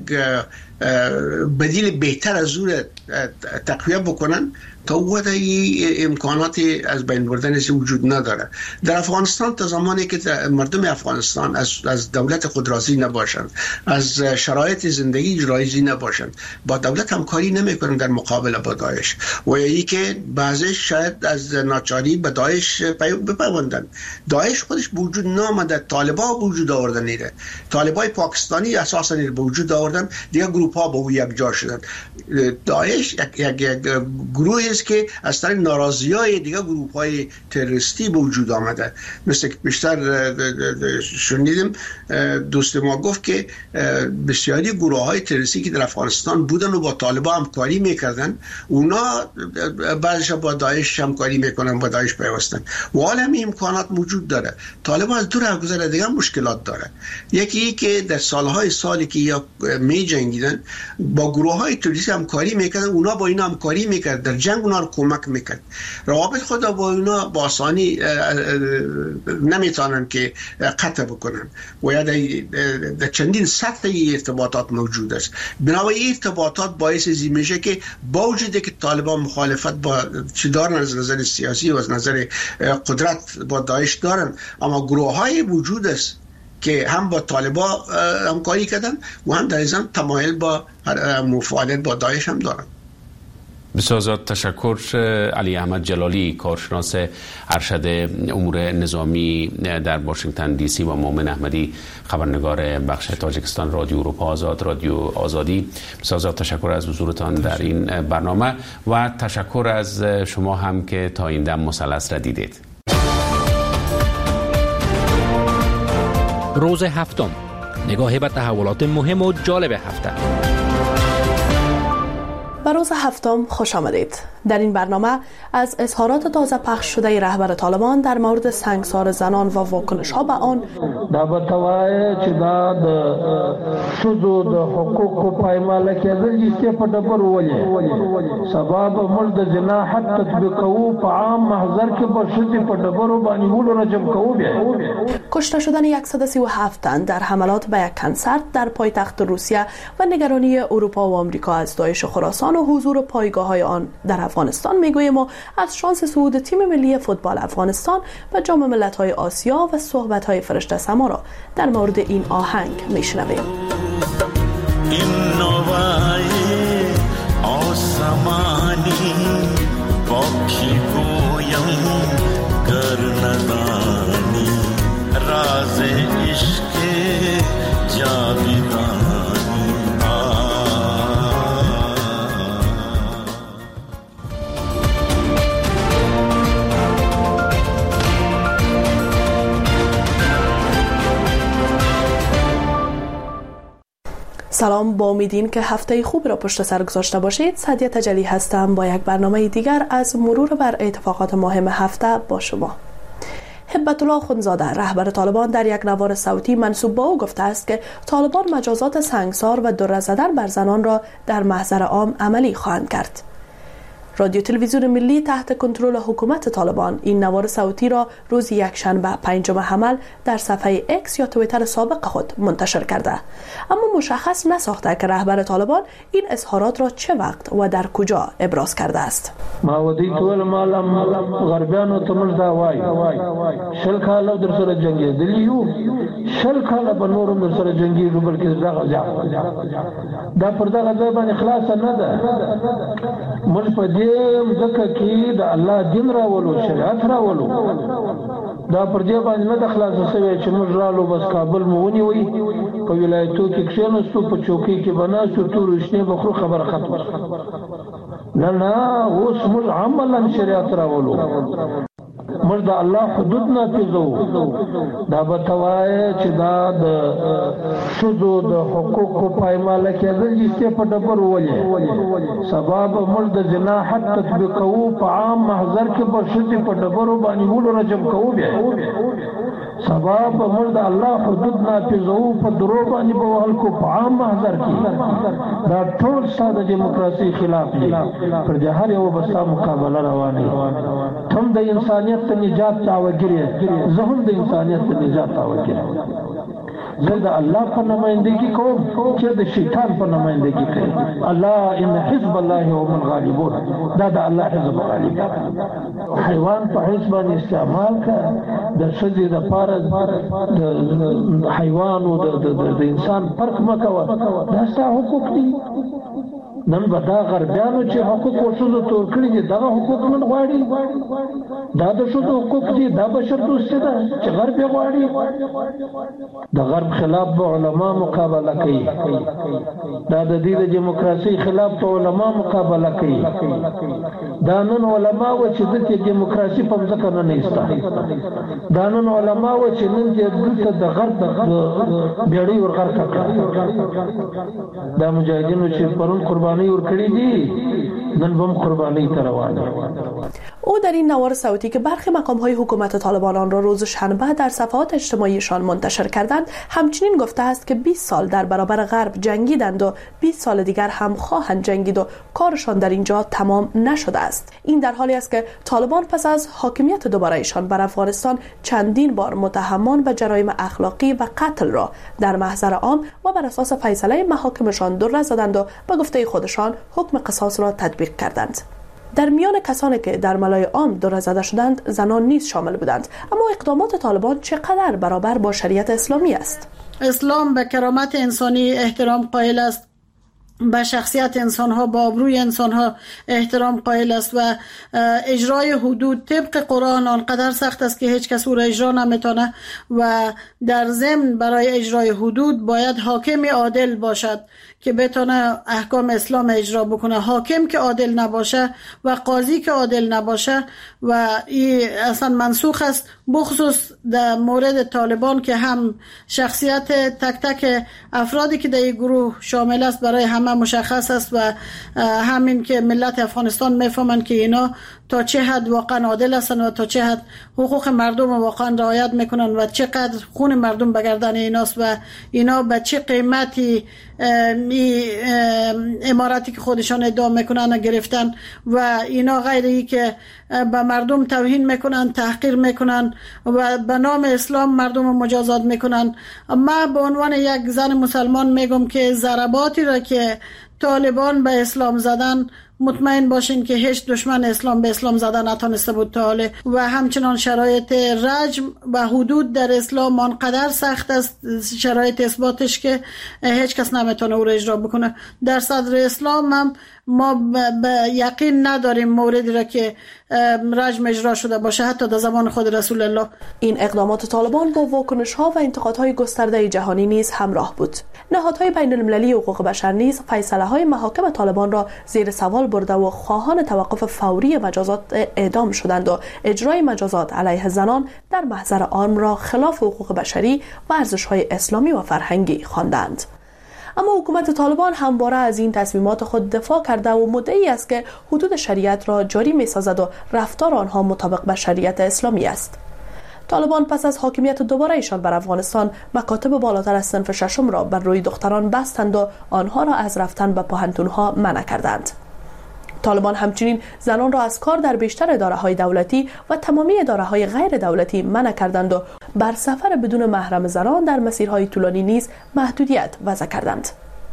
بدیل بهتر از اون تقویه بکنن، تا وقتی امکانات از بین بردن وجود نداره. در افغانستان تا زمانی که مردم افغانستان از از دولت خود راضی نباشند، از شرایط زندگی راضی نباشند، با دولت همکاری نمیکنند در مقابله با داعش، و یا ای که بعضیش شاید از ناچاری به داعش بپیوندند. داعش خودش وجود نامده، طالبان وجود آوردن نیره. طالبان پاکستانی اساسا به وجود آوردن، دیگه گروه ها به او یک جا شدن. داعش یک یک, یک گروهی است که از طریق ناراضی‌های دیگه گروه های تروریستی به وجود آمده. مثل که بیشتر شنیدیم دوست ما گفت که بسیاری گروه های تروریستی که در افغانستان بودن و با طالبان همکاری میکردن، اونا بعضیش با داعش همکاری میکنن، با داعش پیوستن و حالا هم امکانات موجود داره. طالبان از دور گذر دیگه مشکلات داره. یکی که در سالهای سالی که یا می جنگیدن با گروه های تروریستی همکاری میکردن، اونا با اینا همکاری میکرد، در جنگ اونا رو کمک میکرد. روابط خود با اینا با آسانی نمیتونن که قطع بکنن و یا در چندین سطح ارتباطات موجود است. بنابراین ارتباطات باعث ازی میشه که با وجود که طالبان مخالفت با چی دارن از نظر سیاسی و از نظر قدرت با داعش دارن، اما گروه های وجود است که هم با طالبان همکاری کردن و هم در ازم تمایل با مفاعلت با داعش هم دارن. بسیار زیاد تشکر. علی احمد جلالی، کارشناس ارشد امور نظامی در واشنگتن دی سی، و مومن احمدی، خبرنگار بخش تاجیکستان رادیو اروپا آزاد، رادیو آزادی. بسیار زیاد تشکر از حضورتان در این برنامه و تشکر از شما هم که تا این دم مثلث را دیدید. روز هفتم، نگاهی به تحولات مهم و جالب هفته. به روز هفتم خوش آمدید. در این برنامه از اظهارات تازه پخش شده رهبر طالبان در مورد سنگسار زنان و واکنش ها به آن، دا بتوای چې دا د شذو د حقوقو پایمال کېدل چې په ډبر ولې سبب موږ د جنا حد تطبیقو په عام محضر کې په شذ په ډبرو باندې ولو رجم کوو. بیا کشته شدن صد و سی و هفت تن در حملات به یک کنسرت در پایتخت روسیه و نگرانی اروپا و آمریکا از داعش خراسان و حضور پایگاه‌های آن در افغانستان میگوییم و از شانس صعود تیم ملی فوتبال افغانستان به جام ملت‌های آسیا و صحبت‌های فرشته سما را در مورد این آهنگ میشنویم. این نوای آسمانی باکی گویم گرندانی راز عشق جاویدانی. سلام، با امیدین که هفته خوب را پشت سر گذاشته باشید. سعدیه تجلی هستم با یک برنامه دیگر از مرور بر اتفاقات مهم هفته با شما. هبت الله خونزاده، رهبر طالبان، در یک نوار صوتی منسوب به او گفته است که طالبان مجازات سنگسار و دره زدن بر زنان را در محضر عام عملی خواهند کرد. رادیو تلویزیون ملی تحت کنترل حکومت طالبان این نوار صوتی را روز یکشنبه پنجم حمل در صفحه اکس یا توییتر سابق خود منتشر کرده، اما مشخص نساخته که رهبر طالبان این اظهارات را چه وقت و در کجا ابراز کرده است. ما ودی ټول مالم غربیانو ته موږ دا وایو شل کاله در سره جنګېدلي یو، شل کاله به نور در سره جنګېږو، بلکې دغه دا پر دغه ځای باندې خلاص نه ده. موږ په دې ځکه کې د الله دین راولو، شریعت راولو، دا پر دې باندې نه د خلاص شوی چې موږ رالو بس کابل مو ونیوي، په ولایتو کې کښېناستو، په چوکۍ کې به ناستو، تورو شنې به خورو، خبره ختمه. نه نه اوس موږ عملا شریعت راولو، موږ د الله حدود نافذو. دا به ته وایې چې دا د ښځو د حقوقو پایماله کېدل چې په ډبرو ولې سبب موږ د زنا حد تطبیقوو، په عام محضر کې به ښځې په ډبرو باندې ولو رجم کوو. بیا سبب موږ د الله حدود نافذو، په درو باندې به وهل کو په عام محضر کې. دا ټول ستا د دیموکراسۍ خلاف دي، پر دې هر یو به ستا مقابله روانه وي. تم د انسانیت ته نجات دعوګر یې، زه هم د انسانیت ته نجات دعوګر یم. زه د الله په نمایندګي کوم چې د شیطان په نمایندګي کوي. الله ان حزب الله هم الغالبون، دا د الله حزب غالب. حیوان په حزب باندې استعمال کا د ښځې د پاره د حیوان او د انسان فرق مکوه، دا ستا حقوق دي. نن به دا غربیانو چې حقوق ورښځو تور کړي دي، دغه حقوق نن غواړي. دا د شو حقوق دي، دا بشر دوستي ده چې غرب یې غواړي. د غرب خلاف به علما مقابله کوي، دا د دې د دیموکراسي خلاف په علما مقابله کوي. دا نن علما و چې د دیموکراسي په ځکه نه نيستا، دا نن علما و چې نن دې د غرب د بیړۍ ورغړ کړه. دا مجاهدینو چې پرون قرباني ورکړي دي نن هم قرباني ته روان دي. او در این نوار صوتی که برخی مقام‌های حکومت طالبان آن را روز شنبه در صفحات اجتماعیشان منتشر کردند، همچنین گفته است که بیست سال در برابر غرب جنگیدند و بیست سال دیگر هم خواهند جنگید و کارشان در اینجا تمام نشده است. این در حالی است که طالبان پس از حاکمیت دوباره ایشان بر افغانستان چندین بار متهمان به جرایم اخلاقی و قتل را در محضر عام و بر اساس فیصله محاکمشان دره زدند و به گفته خودشان حکم قصاص را تطبیق کردند. در میان کسانی که در ملای عام دره زده شدند زنان نیز شامل بودند. اما اقدامات طالبان چقدر برابر با شریعت اسلامی است؟ اسلام به کرامت انسانی احترام قائل است، به شخصیت انسان‌ها، با آبروی انسان‌ها احترام قائل است و اجرای حدود طبق قرآن آنقدر سخت است که هیچ کس او را اجرا نمی‌تونه و در ضمن برای اجرای حدود باید حاکم عادل باشد که بتونه احکام اسلام اجرا بکنه. حاکم که عادل نباشه و قاضی که عادل نباشه و این اصلا منسوخ است، بخصوص در مورد طالبان که هم شخصیت تک تک افرادی که در این گروه شامل است برای همه مشخص است و همین که ملت افغانستان میفهمند که اینا تا چه حد واقعا عادل هستند و تا چه حد حقوق مردم واقعا رعایت میکنن و چقدر خون مردم به گردن ایناست و اینا به چه قیمتی اماراتی که خودشان ادعا میکنن گرفتن و اینا غیر ای که به مردم توهین میکنن، تحقیر میکنن و به نام اسلام مردم مجازات میکنن. ما به عنوان یک زن مسلمان میگم که ضرباتی را که طالبان به اسلام زدن مطمئن باشین که هیچ دشمن اسلام به اسلام زدن نتونسته بود تا حاله و همچنان شرایط رجم و حدود در اسلام آنقدر سخت است، شرایط اثباتش که هیچ کس نمیتونه او را اجرا بکنه. در صدر اسلام هم ما به یقین نداریم موردی را که رجم اجرا شده باشه حتی در زمان خود رسول الله. این اقدامات طالبان با واکنش‌ها و انتقادهای گسترده جهانی نیز همراه بود. نهادهای بین المللی حقوق بشر نیز فیصله‌های محاکم طالبان را زیر سوال برده و خواهان توقف فوری مجازات اعدام شدند و اجرای مجازات علیه زنان در محضر عام را خلاف حقوق بشری و ارزش‌های اسلامی و فرهنگی خواندند. اما حکومت طالبان همواره از این تصمیمات خود دفاع کرده و مدعی است که حدود شریعت را جاری می‌سازد و رفتار آنها مطابق با شریعت اسلامی است. طالبان پس از حاکمیت دوباره ایشان بر افغانستان مکاتب بالاتر از صنف ششم را بر روی دختران بستند و آنها را از رفتن به پوهنتون‌ها منع کردند. طالبان همچنین زنان را از کار در بیشتر اداره‌های دولتی و تمامی اداره‌های غیر دولتی منع کردند و بر سفر بدون محرم زنان در مسیرهای طولانی نیز محدودیت وضع کردند.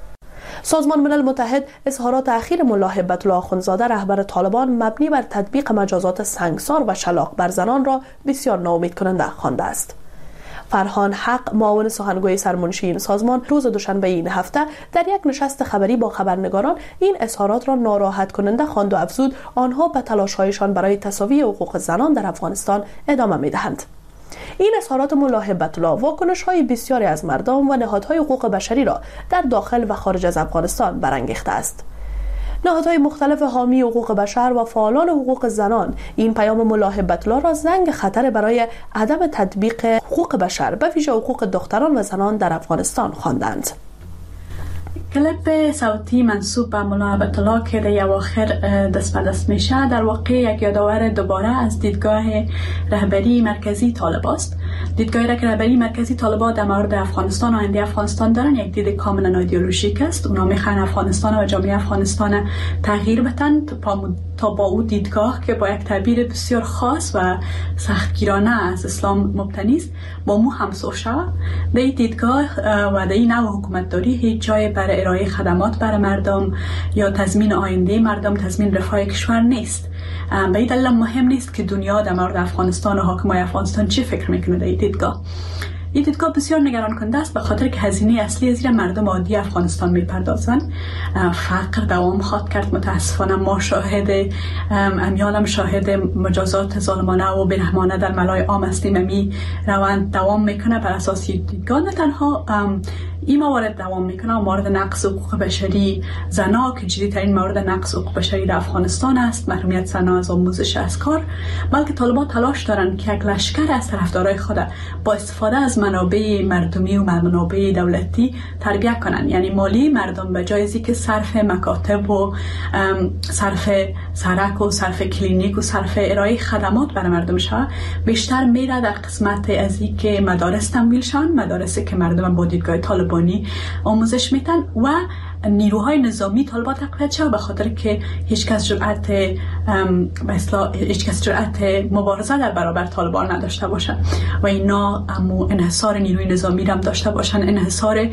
سازمان ملل متحد اظهارات اخیر ملا هبت الله آخوندزاده رهبر طالبان مبنی بر تطبیق مجازات سنگسار و شلاق بر زنان را بسیار ناامید کننده خوانده است. فرهان حق معاون سخنگوی سرمنشی این سازمان روز دوشنبه این هفته در یک نشست خبری با خبرنگاران این اظهارات را ناراحت کننده خواند و افزود آنها به تلاش‌هایشان برای تساوی حقوق زنان در افغانستان ادامه می‌دهند. این اظهارات ملا هبت الله واکنش‌های بسیاری از مردم و نهادهای حقوق بشری را در داخل و خارج از افغانستان برانگیخته است. نهادهای مختلف حامی حقوق بشر و فعالان حقوق زنان این پیام ملا هبت الله را زنگ خطر برای عدم تطبیق حقوق بشر به ویژه حقوق دختران و زنان در افغانستان خواندند. کلیپ صوتی منسوب به ملا هبت الله که در اواخر دست به دست میشه در واقع یک یادآور دوباره از دیدگاه رهبری مرکزی طالب است. دیدگاه رهبری مرکزی طالبان در مورد افغانستان و آینده افغانستان دارن یک دید کاملا ایدئولوژیک است. اونا میخوان افغانستان و جامعه افغانستان تغییر بدن تا با او دیدگاه که با یک تعبیر بسیار خاص و سختگیرانه از اسلام مبتنی است با مو همسو شود. در این دیدگاه و در این نوع حکومتداری هیچ جای برای ارائه خدمات برای مردم یا تضمین آینده مردم، تضمین رفاه کشور نیست. به این دلیل مهم نیست که دنیا در مورد افغانستان و حاکمای افغانستان چی فکر میکنه در این دیدگاه. این دیدگاه بسیار نگران کننده است، به خاطر که هزینه اصلی از مردم عادی افغانستان میپردازند. فقر دوام خواهد کرد. متاسفانه ما شاهد امیالم شاهد مجازات ظالمانه و بی‌رحمانه در ملای عام هستیم. امی روند دوام میکنه بر اساس دیدگاه نه تنها این موارد دوام میکنه و مورد نقض حقوق بشری زنا که جدیدترین مورد نقض حقوق بشری در افغانستان است، محرومیت زنا از آموزش از کار، بلکه طالبان تلاش دارند که یک لشکر از طرفدارای خود با استفاده از منابع مردمی و منابع دولتی تربیت کنند. یعنی مالی مردم به جای از اینکه صرف مکاتب و صرف سرک و صرف کلینیک و صرف ارائه خدمات برای مردم شود، بیشتر میره در قسمت از اینکه مدارس تمویل شون، مدارسی که مردم با دیدگاه طالبانی آموزش میتن و نیروهای نظامی طالبان تقویت شد، به خاطر که هیچ کس جرأت به اصطلاح هیچ کس جرأت مبارزه در برابر طالبان نداشته باشن و اینا امو انحصار نیروی نظامی هم داشته باشن، انحصار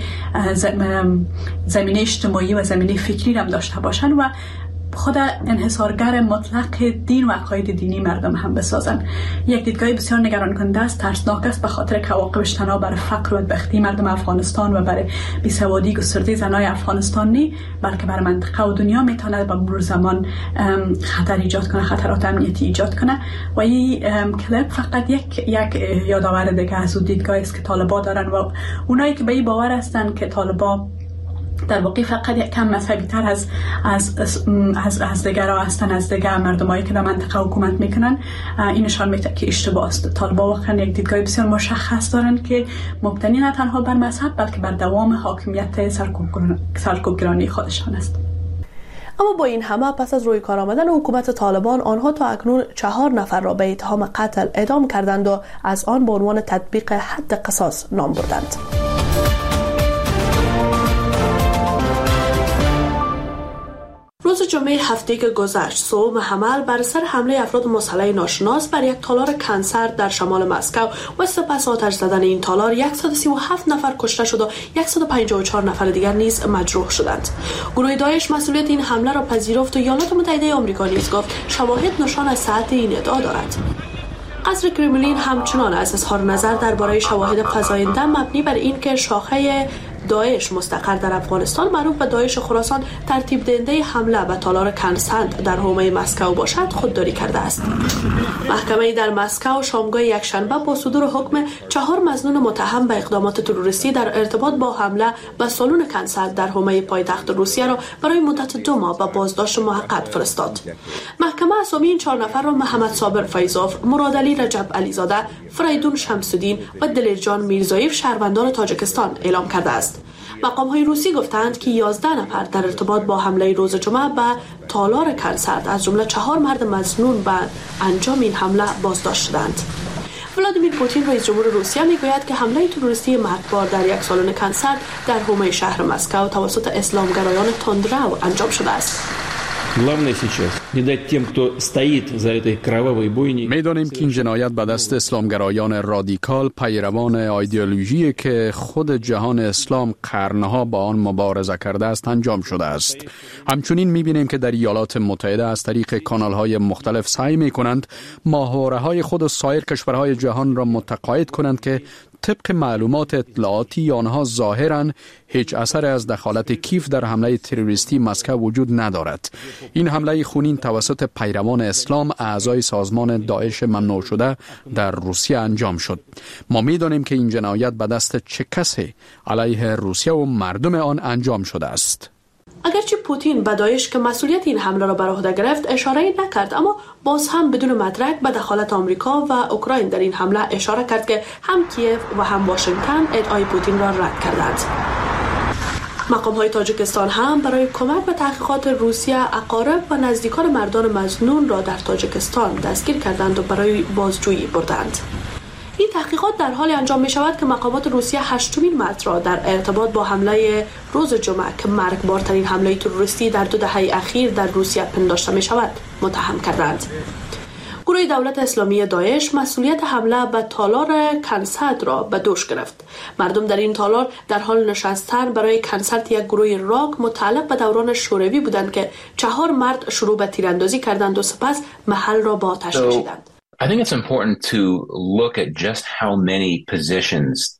زمینه اجتماعی و زمینه فکری هم داشته باشن و خود انحصارگر مطلق دین و عقاید دینی مردم هم بسازن. یک دیدگاه بسیار نگران کننده است، ترسناک است، به خاطر که عواقبش تنها برای فقر و بدبختی مردم افغانستان و برای بیسوادی گسترده زنای افغانستان نی، بلکه برای منطقه و دنیا میتونه به مرور زمان خطر ایجاد کنه، خطرات امنیتی ایجاد کنه. و این کلیپ فقط یک یک یادآور دیگه از اون دیدگاهی است که طالبان دارن و اونایی که به این باور هستن که طالبان در واقع فقط یک کم مذهبی تر از از از از دیگرها هستن، از دیگر مردمایی که در منطقه حکومت میکنن، این نشان میده که اشتباه است. طالبان واقعا یک دیدگاه بسیار مشخص دارن که مبتنی نه تنها بر مذهب بلکه بر دوام حاکمیت سرکوبگرانی خودشان است. اما با این همه پس از روی کار آمدن حکومت طالبان، آنها تا اکنون چهار نفر را به اتهام قتل اعدام کردند و از آن به عنوان تطبیق حد قصاص نام بردند. روز جمعه هفته که گذشت، صبح حمل بر سر حمله افراد مسلح ناشناس بر یک تالار کنسر در شمال مسکو و سپس آتش زدن این تالار صد و سی و هفت نفر کشته شد و صد و پنجاه و چهار نفر دیگر نیز مجروح شدند. گروه داعش مسئولیت این حمله را پذیرفت و ایالات متحده آمریکا نیز گفت شواهد نشان از صحت این ادعا دارد. قصر کرملین همچنان از اظهار نظر درباره شواهد فزاینده مبنی بر اینکه شاخه داعش مستقر در افغانستان معروف به داعش خراسان ترتیب دهنده حمله به تالار کنسند در حومه مسکو باشد خودداری کرده است. محکمه در مسکو شامگاه یکشنبه با صدور حکم چهار مظنون متهم به اقدامات تروریستی در ارتباط با حمله به سالن کنسند در حومه پایتخت روسیه را برای مدت دو ماه به بازداشت موقت فرستاد. محکمه اسامی این چهار نفر را محمد صابر فیضوف، مرادعلی رجب علیزاده، فریدون شمس‌الدین و دلیرجان میرزایف شهروندان تاجیکستان اعلام کرده است. مقام‌های روسی گفتند که یازده نفر در ارتباط با حمله روز جمعه به تالار کنسرت از جمله چهار مرد مظنون به انجام این حمله بازداشت شدند. ولادیمیر پوتین رئیس جمهور روسیه میگوید که حمله تروریستی مرگبار در یک سالن کنسرت در حومه شهر مسکو توسط اسلامگرایان تندرو انجام شده است. می‌دانیم که این جنایت به دست اسلامگرایان رادیکال پیروان ایدئولوژی که خود جهان اسلام قرنها با آن مبارزه کرده است انجام شده است. همچنین می‌بینیم که در ایالات متحده از طریق کانال‌های مختلف سعی می‌کنند ماهواره‌های خود و سایر کشورهای جهان را متقاعد کنند که طبق معلومات اطلاعاتی آنها ظاهراً هیچ اثر از دخالت کیف در حمله تروریستی مسکو وجود ندارد. این حمله خونین توسط پیروان اسلام اعضای سازمان داعش ممنوع شده در روسیه انجام شد. ما می‌دانیم که این جنایت به دست چه کسی علیه روسیه و مردم آن انجام شده است. اگرچه پوتین به داعش که مسئولیت این حمله را بر عهده گرفت اشاره نکرد، اما باز هم بدون مدرک به دخالت آمریکا و اوکراین در این حمله اشاره کرد که هم کیف و هم واشنگتن ادعای پوتین را رد کردند. مقام‌های تاجیکستان هم برای کمک به تحقیقات روسیه اقارب و نزدیکان مردان مظنون را در تاجیکستان دستگیر کردند و برای بازجویی بردند. این تحقیقات در حال انجام می شود که مقامات روسیه هشتمین مرد را در ارتباط با حمله روز جمعه که مرگبارترین حمله تروریستی در دو دهه اخیر در روسیه پنداشته می شود متهم کردند. گروه دولت اسلامی داعش مسئولیت حمله به تالار کنسرت را به دوش گرفت. مردم در این تالار در حال نشستن برای کنسرت یک گروه راک متعلق به دوران شوروی بودند که چهار مرد شروع به تیراندازی کردند و سپس محل را با آتش کشیدند. I think it's important to look at just how many positions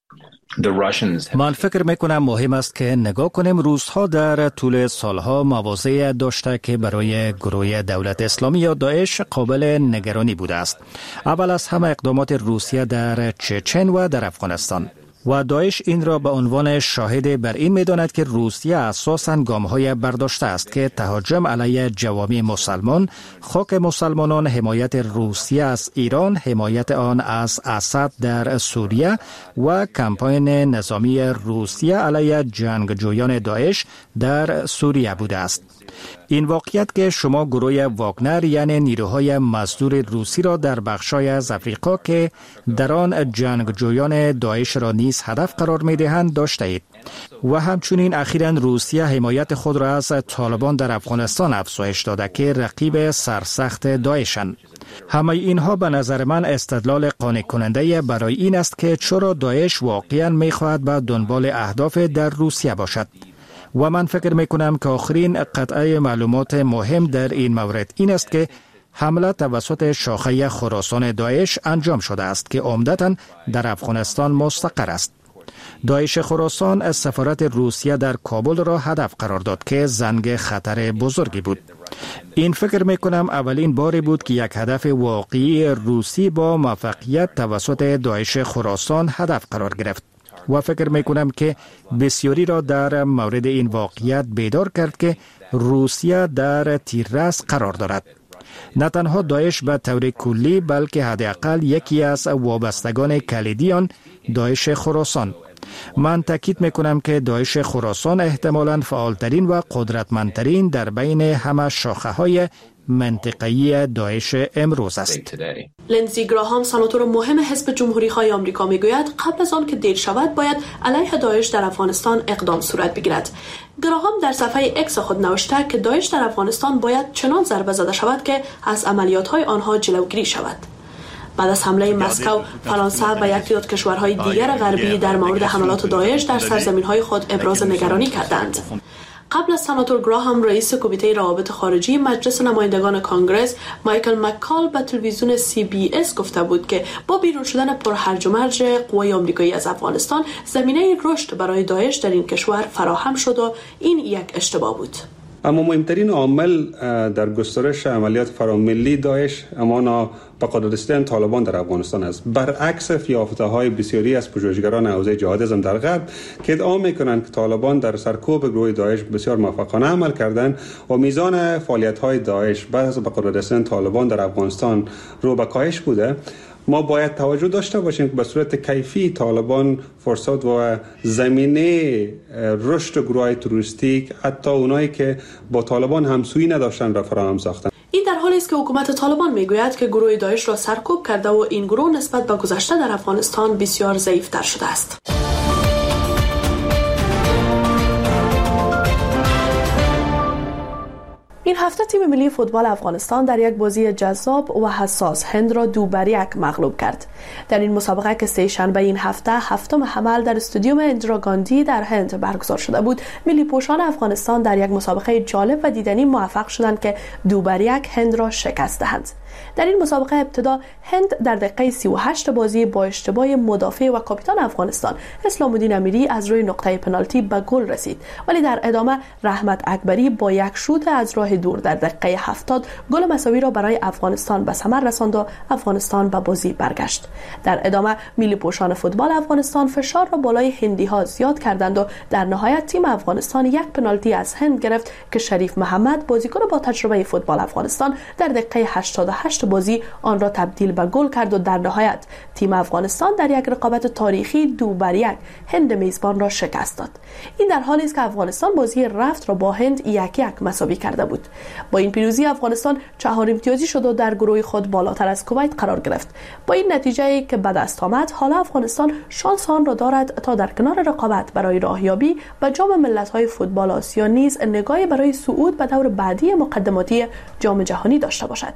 من فکر میکنم مهم است که نگاه کنیم روس‌ها در طول سالها مواضع داشته که برای گروه دولت اسلامی یا داعش قابل نگرانی بوده است. اول از همه اقدامات روسیه در چچن و در افغانستان. و داعش این را به عنوان شاهد بر این می‌داند که روسیه اساساً گام‌های برداشته است که تهاجم علیه جوامع مسلمان، خاک مسلمانان، حمایت روسیه از ایران، حمایت آن از اسد در سوریه و کمپاین نظامی روسیه علیه جنگجویان داعش در سوریه بوده است. این واقعیت که شما گروه واگنر یعنی نیروهای مزدور روسی را در بخشای از افریقا که در آن جنگجویان داعش را نیز هدف قرار می دهند داشته اید و همچنین اخیراً روسیه حمایت خود را از طالبان در افغانستان افزایش داده که رقیب سرسخت داعشند. همه اینها به نظر من استدلال قانع کننده برای این است که چرا داعش واقعاً می خواهد به دنبال اهداف در روسیه باشد. و من فکر می کنم که آخرین قطعه معلومات مهم در این مورد این است که حمله توسط شاخه خراسان داعش انجام شده است که عمدتاً در افغانستان مستقر است. داعش خراسان از سفارت روسیه در کابل را هدف قرار داد که زنگ خطر بزرگی بود. این فکر می کنم اولین باری بود که یک هدف واقعی روسی با موفقیت توسط داعش خراسان هدف قرار گرفت. و فکر می کنم که بسیاری را در مورد این واقعیت بیدار کرد که روسیه در تیررس قرار دارد. نه تنها داعش به طور کلی بلکه حداقل یکی از وابستگان کلیدی آن داعش خراسان. من تاکید می کنم که داعش خراسان احتمالاً فعالترین و قدرتمندترین در بین همه شاخه های منطقه‌ای داعش امروز است. لندزی گراهام سناتور مهم حزب جمهوری‌خواه آمریکا میگوید قبل از آن که دیر شود باید علیه داعش در افغانستان اقدام صورت بگیرد. گراهام در صفحه اکس خود نوشته که داعش در افغانستان باید چنان ضربه زده شود که از عملیات‌های آنها جلوگیری شود. بعد از حمله مسکو، فرانسه و یکی دو کشورهای دیگر غربی در مورد حملات داعش در سرزمین‌های خود ابراز نگرانی کردند. قبل از سناتور گراهام رئیس کمیته روابط خارجی مجلس نمایندگان کانگرس مایکل مککال به تلویزیون سی بی اس گفته بود که با بیرون شدن پرهرج و مرج قوای آمریکایی از افغانستان زمینه رشد برای داعش در این کشور فراهم شد و این یک اشتباه بود. اما مهمترین عامل در گسترش عملیات فراملی داعش امانا به قدرت رسیدن طالبان در افغانستان است، برعکس یافته‌های بسیاری از پژوهشگران حوزه جهادیسم در غرب که ادعا می‌کنند که طالبان در سرکوب گروه داعش بسیار موفقانه عمل کردند و میزان فعالیت‌های داعش بعد از به قدرت رسیدن طالبان در افغانستان رو به کاهش بوده. ما باید توجه داشته باشیم که به صورت کیفی طالبان فرصت و زمینه رشد گروه‌های تروریستی حتی اونایی که با طالبان همسویی نداشتن را فراهم ساختند. این در حالی است که حکومت طالبان میگوید که گروه داعش را سرکوب کرده و این گروه نسبت به گذشته در افغانستان بسیار ضعیف‌تر شده است. این هفته تیم ملی فوتبال افغانستان در یک بازی جذاب و حساس هند را دو بر یک مغلوب کرد. در این مسابقه که سه شنبه این هفته هفتم حمل در استادیوم اندرا گاندی در هند برگزار شده بود، ملی پوشان افغانستان در یک مسابقه جالب و دیدنی موفق شدند که دو بر یک هند را شکست دهند. در این مسابقه ابتدا هند در دقیقه سی و هشت بازی با اشتباه مدافع و کاپیتان افغانستان اسلام الدین امیری از روی نقطه پنالتی به گل رسید، ولی در ادامه رحمت اکبری با یک شوت از راه دور در دقیقه هفتاد گل مساوی را برای افغانستان به ثمر رساند و افغانستان به بازی برگشت. در ادامه ملی پوشان فوتبال افغانستان فشار را بالای هندی ها زیاد کردند و در نهایت تیم افغانستان یک پنالتی از هند گرفت که شریف محمد بازیکن با تجربه فوتبال افغانستان در دقیقه هشتاد و هشت بازی آن را تبدیل به گل کرد و در نهایت تیم افغانستان در یک رقابت تاریخی دو بر یک هند میزبان را شکست داد. این در حالی است که افغانستان بازی رفت را با هند یک یک مساوی کرده بود. با این پیروزی افغانستان چهار امتیازی شد و در گروه خود بالاتر از کویت قرار گرفت. با این نتیجه که به دست آمد، حالا افغانستان شانس آن را دارد تا در کنار رقابت برای راهیابی به جام ملت‌های فوتبال آسیا نیز نگاهی برای صعود به دور بعدی مقدماتی جام جهانی داشته باشد.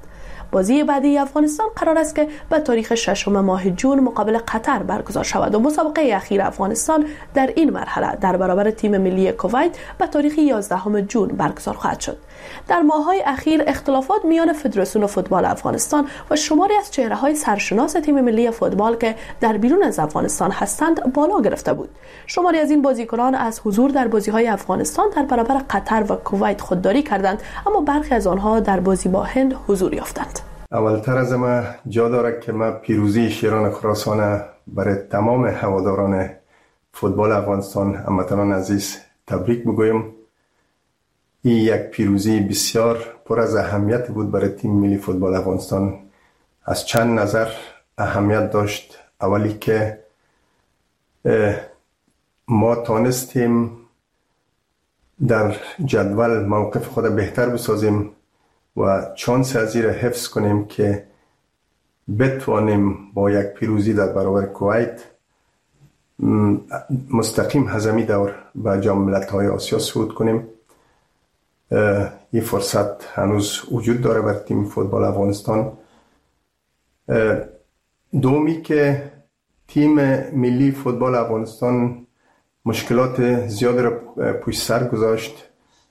بازی بعدی افغانستان قرار است که به تاریخ ششم ماه جون مقابل قطر برگزار شود و مسابقه اخیر افغانستان در این مرحله در برابر تیم ملی کویت به تاریخ یازدهم جون برگزار خواهد شد. در ماه‌های اخیر اختلافات میان فدراسیون فوتبال افغانستان و شماری از چهره‌های سرشناس تیم ملی فوتبال که در بیرون از افغانستان هستند بالا گرفته بود. شماری از این بازیکنان از حضور در بازی‌های افغانستان در برابر قطر و کویت خودداری کردند، اما برخی از آنها در بازی با هند حضور یافتند. اولتر از همه جا دارد که ما پیروزی شیران خراسان برای تمام هواداران فوتبال افغانستان هموطنان عزیز تبریک بگویم. این یک پیروزی بسیار پر از اهمیت بود برای تیم ملی فوتبال افغانستان. از چند نظر اهمیت داشت. اولی که ما تانستیم در جدول موقف خود بهتر بسازیم و چانس از این حفظ کنیم که بتوانیم با یک پیروزی در برابر کویت مستقیم هزمی دور به جام ملت‌های آسیا صعود کنیم. این فرصت هنوز وجود داره بر تیم فوتبال افغانستان. دومی که تیم ملی فوتبال افغانستان مشکلات زیاد را پشت سر گذاشت.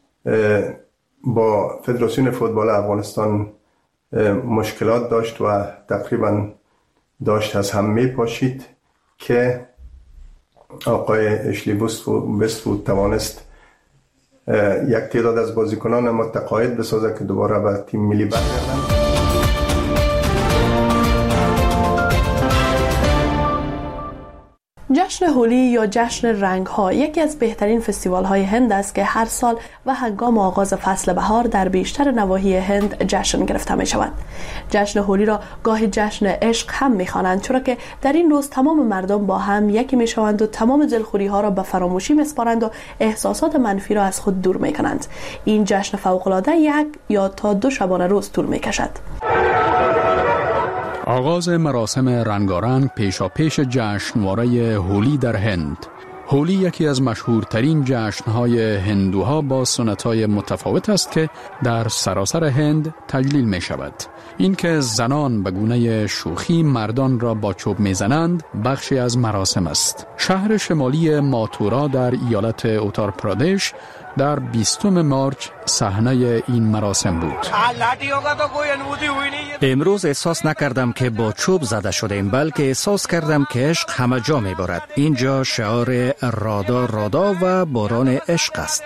با فدراسیون فوتبال افغانستان مشکلات داشت و تقریبا داشت از هم می پاشید که آقای اشلی وست‌وود توانست یک تعداد از بازیکنان متقاعد بسازه که دوباره به تیم ملی برگردند. جشن هولی یا جشن رنگ ها یکی از بهترین فستیوال های هند است که هر سال و هنگام آغاز فصل بهار در بیشتر نواحی هند جشن گرفته می شود. جشن هولی را گاهی جشن عشق هم می خوانند، چرا که در این روز تمام مردم با هم یکی می شوند و تمام دلخوری ها را به فراموشی می سپارند و احساسات منفی را از خود دور می کنند. این جشن فوق العاده یک یا تا دو شبانه روز طول می کشد. آغاز مراسم رنگارنگ پیشاپیش جشنواره هولی در هند. هولی یکی از مشهورترین جشنهای هندوها با سنت‌های متفاوت است که در سراسر هند تجلیل می شود. این که زنان به گونه شوخی مردان را با چوب می زنند بخشی از مراسم است. شهر شمالی ماتورا در ایالت اوتار پرادش در بیستم مارچ صحنه این مراسم بود. امروز احساس نکردم که با چوب زده شدیم، بلکه احساس کردم که عشق همه جا می بارد. اینجا شعار رادا رادا و باران عشق است.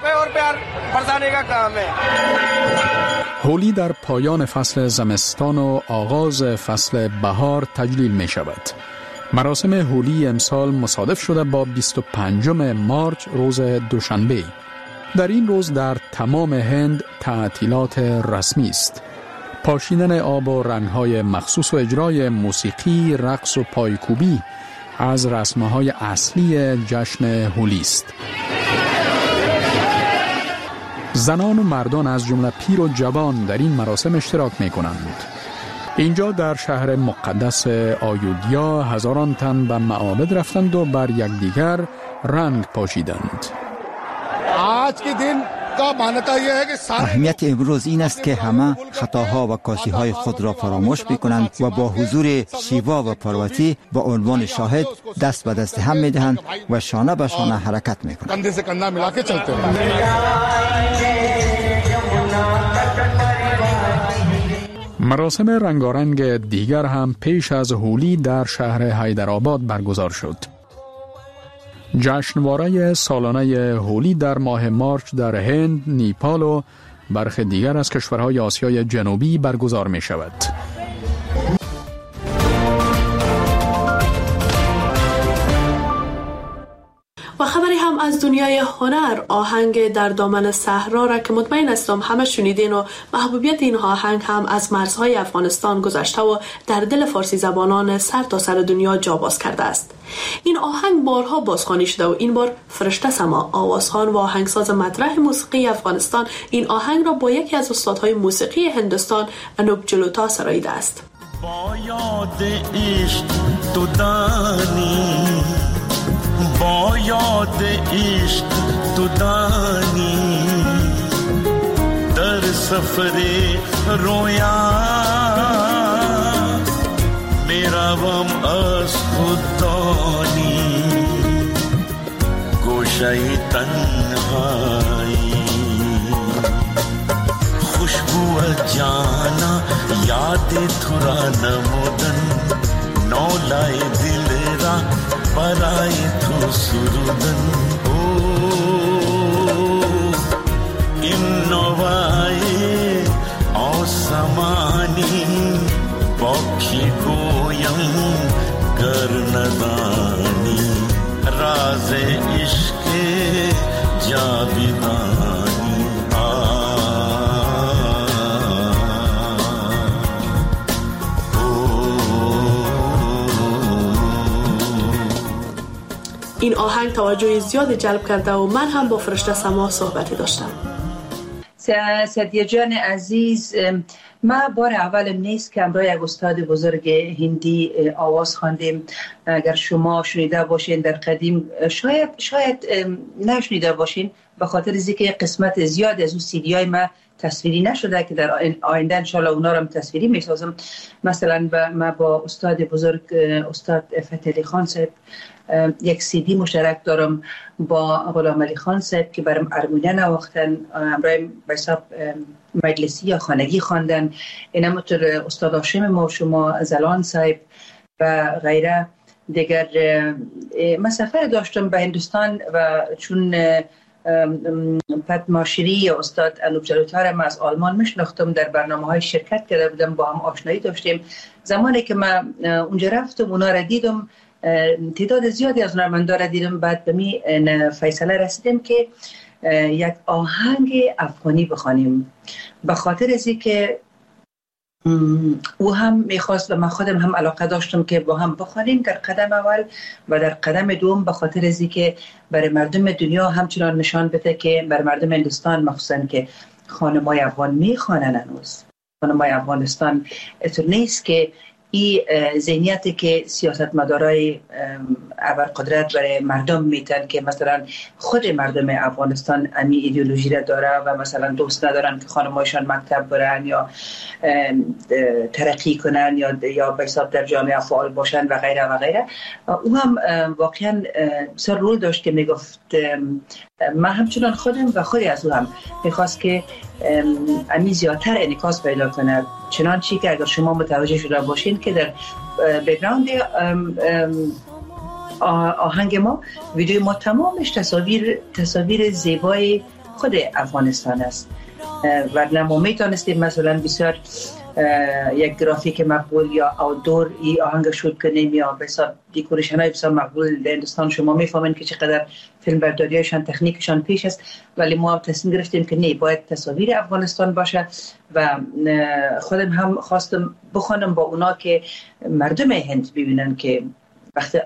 هولی در پایان فصل زمستان و آغاز فصل بهار تجلیل می شود. مراسم هولی امسال مصادف شده با بیست و پنجم مارچ روز دوشنبه. در این روز در تمام هند تعطیلات رسمی است. پاشیدن آب و رنگ‌های مخصوص و اجرای موسیقی، رقص و پایکوبی از رسم‌های اصلی جشن هولی است. زنان و مردان از جمله پیر و جوان در این مراسم اشتراک می‌کنند. اینجا در شهر مقدس آیودیا هزاران تن به معابد رفتند و بر یکدیگر رنگ پاشیدند. اهمیت امروز این است که همه خطاها و کاسی‌های خود را فراموش می‌کنند و با حضور شیوا و پارواتی با عنوان شاهد دست به دست هم می‌دهند و شانه به شانه حرکت می‌کنند. مراسم رنگارنگ دیگر هم پیش از هولی در شهر حیدرآباد برگزار شد. جشنواره سالانه هولی در ماه مارچ در هند، نیپال و برخی دیگر از کشورهای آسیای جنوبی برگزار می شود. و خبری هم از دنیای هنر، آهنگ در دامن صحرا را که مطمئن هستم همه شنیدین و محبوبیت این آهنگ هم از مرزهای افغانستان گذشته و در دل فارسی زبانان سر تا سر دنیا جا باز کرده است. این آهنگ بارها بازخوانی شده و این بار فرشته سما، آوازخوان و آهنگساز مطرح موسیقی افغانستان این آهنگ را با یکی از استادهای موسیقی هندوستان انوپ جلوتا سراییده است. با یاد عشق تو دانی، با یاد عشق تو دانی، در سفر رویا شنوم از خوددانی گوشه تنهایی خوشبو جانا یاد تو را نمودن نولای دل را برای تو سرودن او این نوای آسمانی با کی گویم گر ندانی راز عشق جاویدانی این آهنگ توجه زیادی جلب کرده و من هم با فرشته سما صحبتی داشتم. سدیه جان عزیز، ما بار اولم نیست که امروز یک استاد بزرگ هندی آواز خواندیم. اگر شما شنیده باشین در قدیم، شاید شاید نشنیده باشین به خاطر اینکه قسمت زیاد از اون سیدی های ما تصویری نشده که در آینده انشالله اونا رو تصویری میسازم. مثلا ما با استاد بزرگ استاد فتح علی خان صاحب یک سیدی مشترک دارم با غلام علی خان صاحب که برام ارمونه نواختن، امرای به حساب مجلسی یا خانگی خواندن. این همونطور استاد هاشم ما و شما زلان صاحب و غیره دیگر. من سفر داشتم به هندوستان و چون پدماشری یا استاد انوپ جلوتار ما از آلمان میشناختم، در برنامه های شرکت کرده بودم، با هم آشنایی داشتیم. زمانی که من اونجا رفتم اونا را دیدم، تعداد زیادی از هنرمندا را دیدم، بعد به می فیصله رسیدم که یک آهنگ افغانی بخوانیم، به خاطر از اینکه او هم میخواست و من خودم هم علاقه داشتم که با هم بخوانیم در قدم اول، و در قدم دوم به خاطر از اینکه برای مردم دنیا همچنان نشان بده که برای مردم هندوستان مخصوصا که خانمای افغان میخوانن، هنوز خانمای افغانستان اتر نیست که این ذهنیتی که سیاستمدارای ابرقدرت برای مردم میتن که مثلا خود مردم افغانستان امی ایدئولوژی را داره و مثلا دوست ندارن که خانمایشان مکتب برن یا ترقی کنن یا یا به حساب در جامعه فعال باشن و غیره و غیره. او هم واقعا سر رول داشت که میگفت من همچنان خودم و خودی از او هم میخواست که امی زیادتر انعکاس پیدا کنه، چنانچه که اگر شما متوجه شده باشین که در بک‌گراند آهنگ ما، ویدیو ما تمامش تصاویر تصاویر زیبای خود افغانستان است و ما میتونستیم مثلا بسیار یک گرافیک مقبول یا آوتدور ای آهنگ شوت کنیم یا به حساب دکوریشن های بسیار مقبول در هندوستان. شما میفهمین که چقدر فیلم برداریشان تکنیکشان پیش است، ولی ما تصمیم گرفتیم که نه، باید تصاویر افغانستان باشه و خودم هم خواستم بخوانم با اونا که مردم هند ببینن که وقتی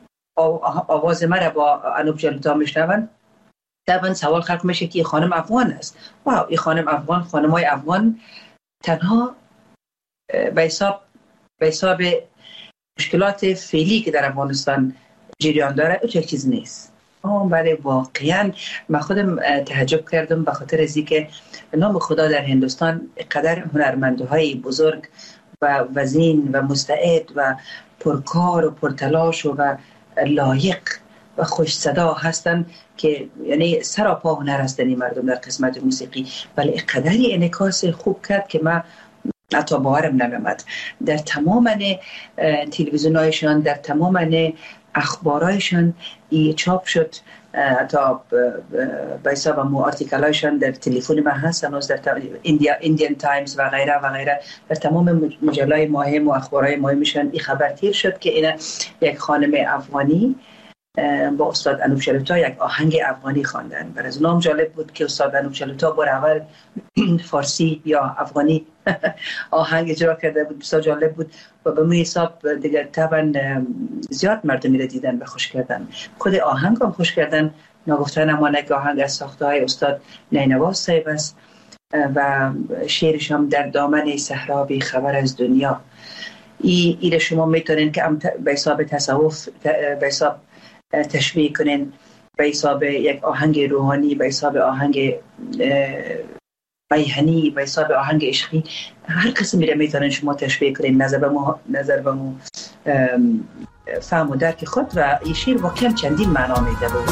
آواز مرا با انوپ جلوتا میشنون طبعا سوال خلق میشه که خانم افغان است. واو، این خانم افغان، خانمای افغان تنها به حساب به حساب مشکلات فعلی که در افغانستان جریان داره او چیز نیست. ولی واقعا من خودم تعجب کردم به خاطر از اینکه نام خدا در هندوستان قدر هنرمندهای بزرگ و وزین و مستعد و پرکار و پرتلاش و لایق و خوش صدا هستن که یعنی سراپا هنر هستن این مردم در قسمت موسیقی، ولی قدری انعکاس خوب کرد که من حتی باورم نمیامد. در تمام تلویزیونایشان، در تمام اخبارایشان ای چاپ شد، حتی به حساب مو آرتیکلایشان در تلفن من هست، هنوز در ایندیا ایندیان تایمز و غیره و غیره، در تمام مجلای مهم و اخبارهای مهمشان این خبر تیر شد که این یک خانم افغانی با استاد انوپ جلوتا یک آهنگ افغانی خواندن. برای از نام جالب بود که استاد انوپ جلوتا بار اول فارسی یا افغانی آهنگ اجرا کرده بود، بسیار جالب بود و به موی حساب دیگر طبعا زیاد مردمی را دیدن و خوش کردن. خود آهنگ هم خوش کردن، نگفتن امانه که آهنگ از ساخته های استاد نینواز صاحب است و شعرش هم در دامن صحرا بی خبر از دنیا. ای ایره شما میتونین که به حساب تصوف به حساب تشبیه کنین، به حساب یک آهنگ روحانی، به حساب آهنگ میهنی و حساب آهنگ عشقی، هر کسی میره میتونن شما تشبیه کنین نظر به مو نظر به مو فهم و درک خود. و این شعر واقعا چندین معنا میده بود.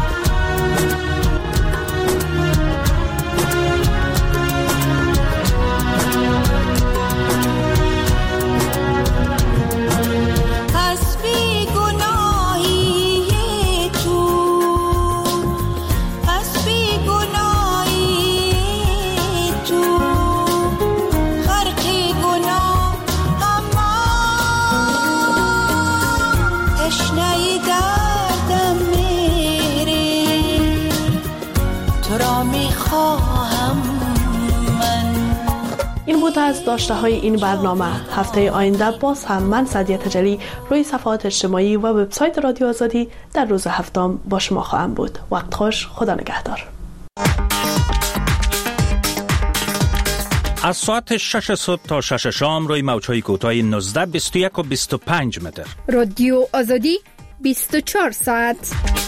این بود از داشته های این برنامه. هفته آینده باز هم من سعدیه تجلی روی صفحات اجتماعی و وبسایت رادیو آزادی در روز هفتم با شما خواهم بود. وقت خوش، خدا نگهدار. از ساعت شش صبح تا شش شام روی موج‌های کوتاه نوزده، بیست و یک و بیست و پنج متر. رادیو آزادی بیست و چهار ساعت.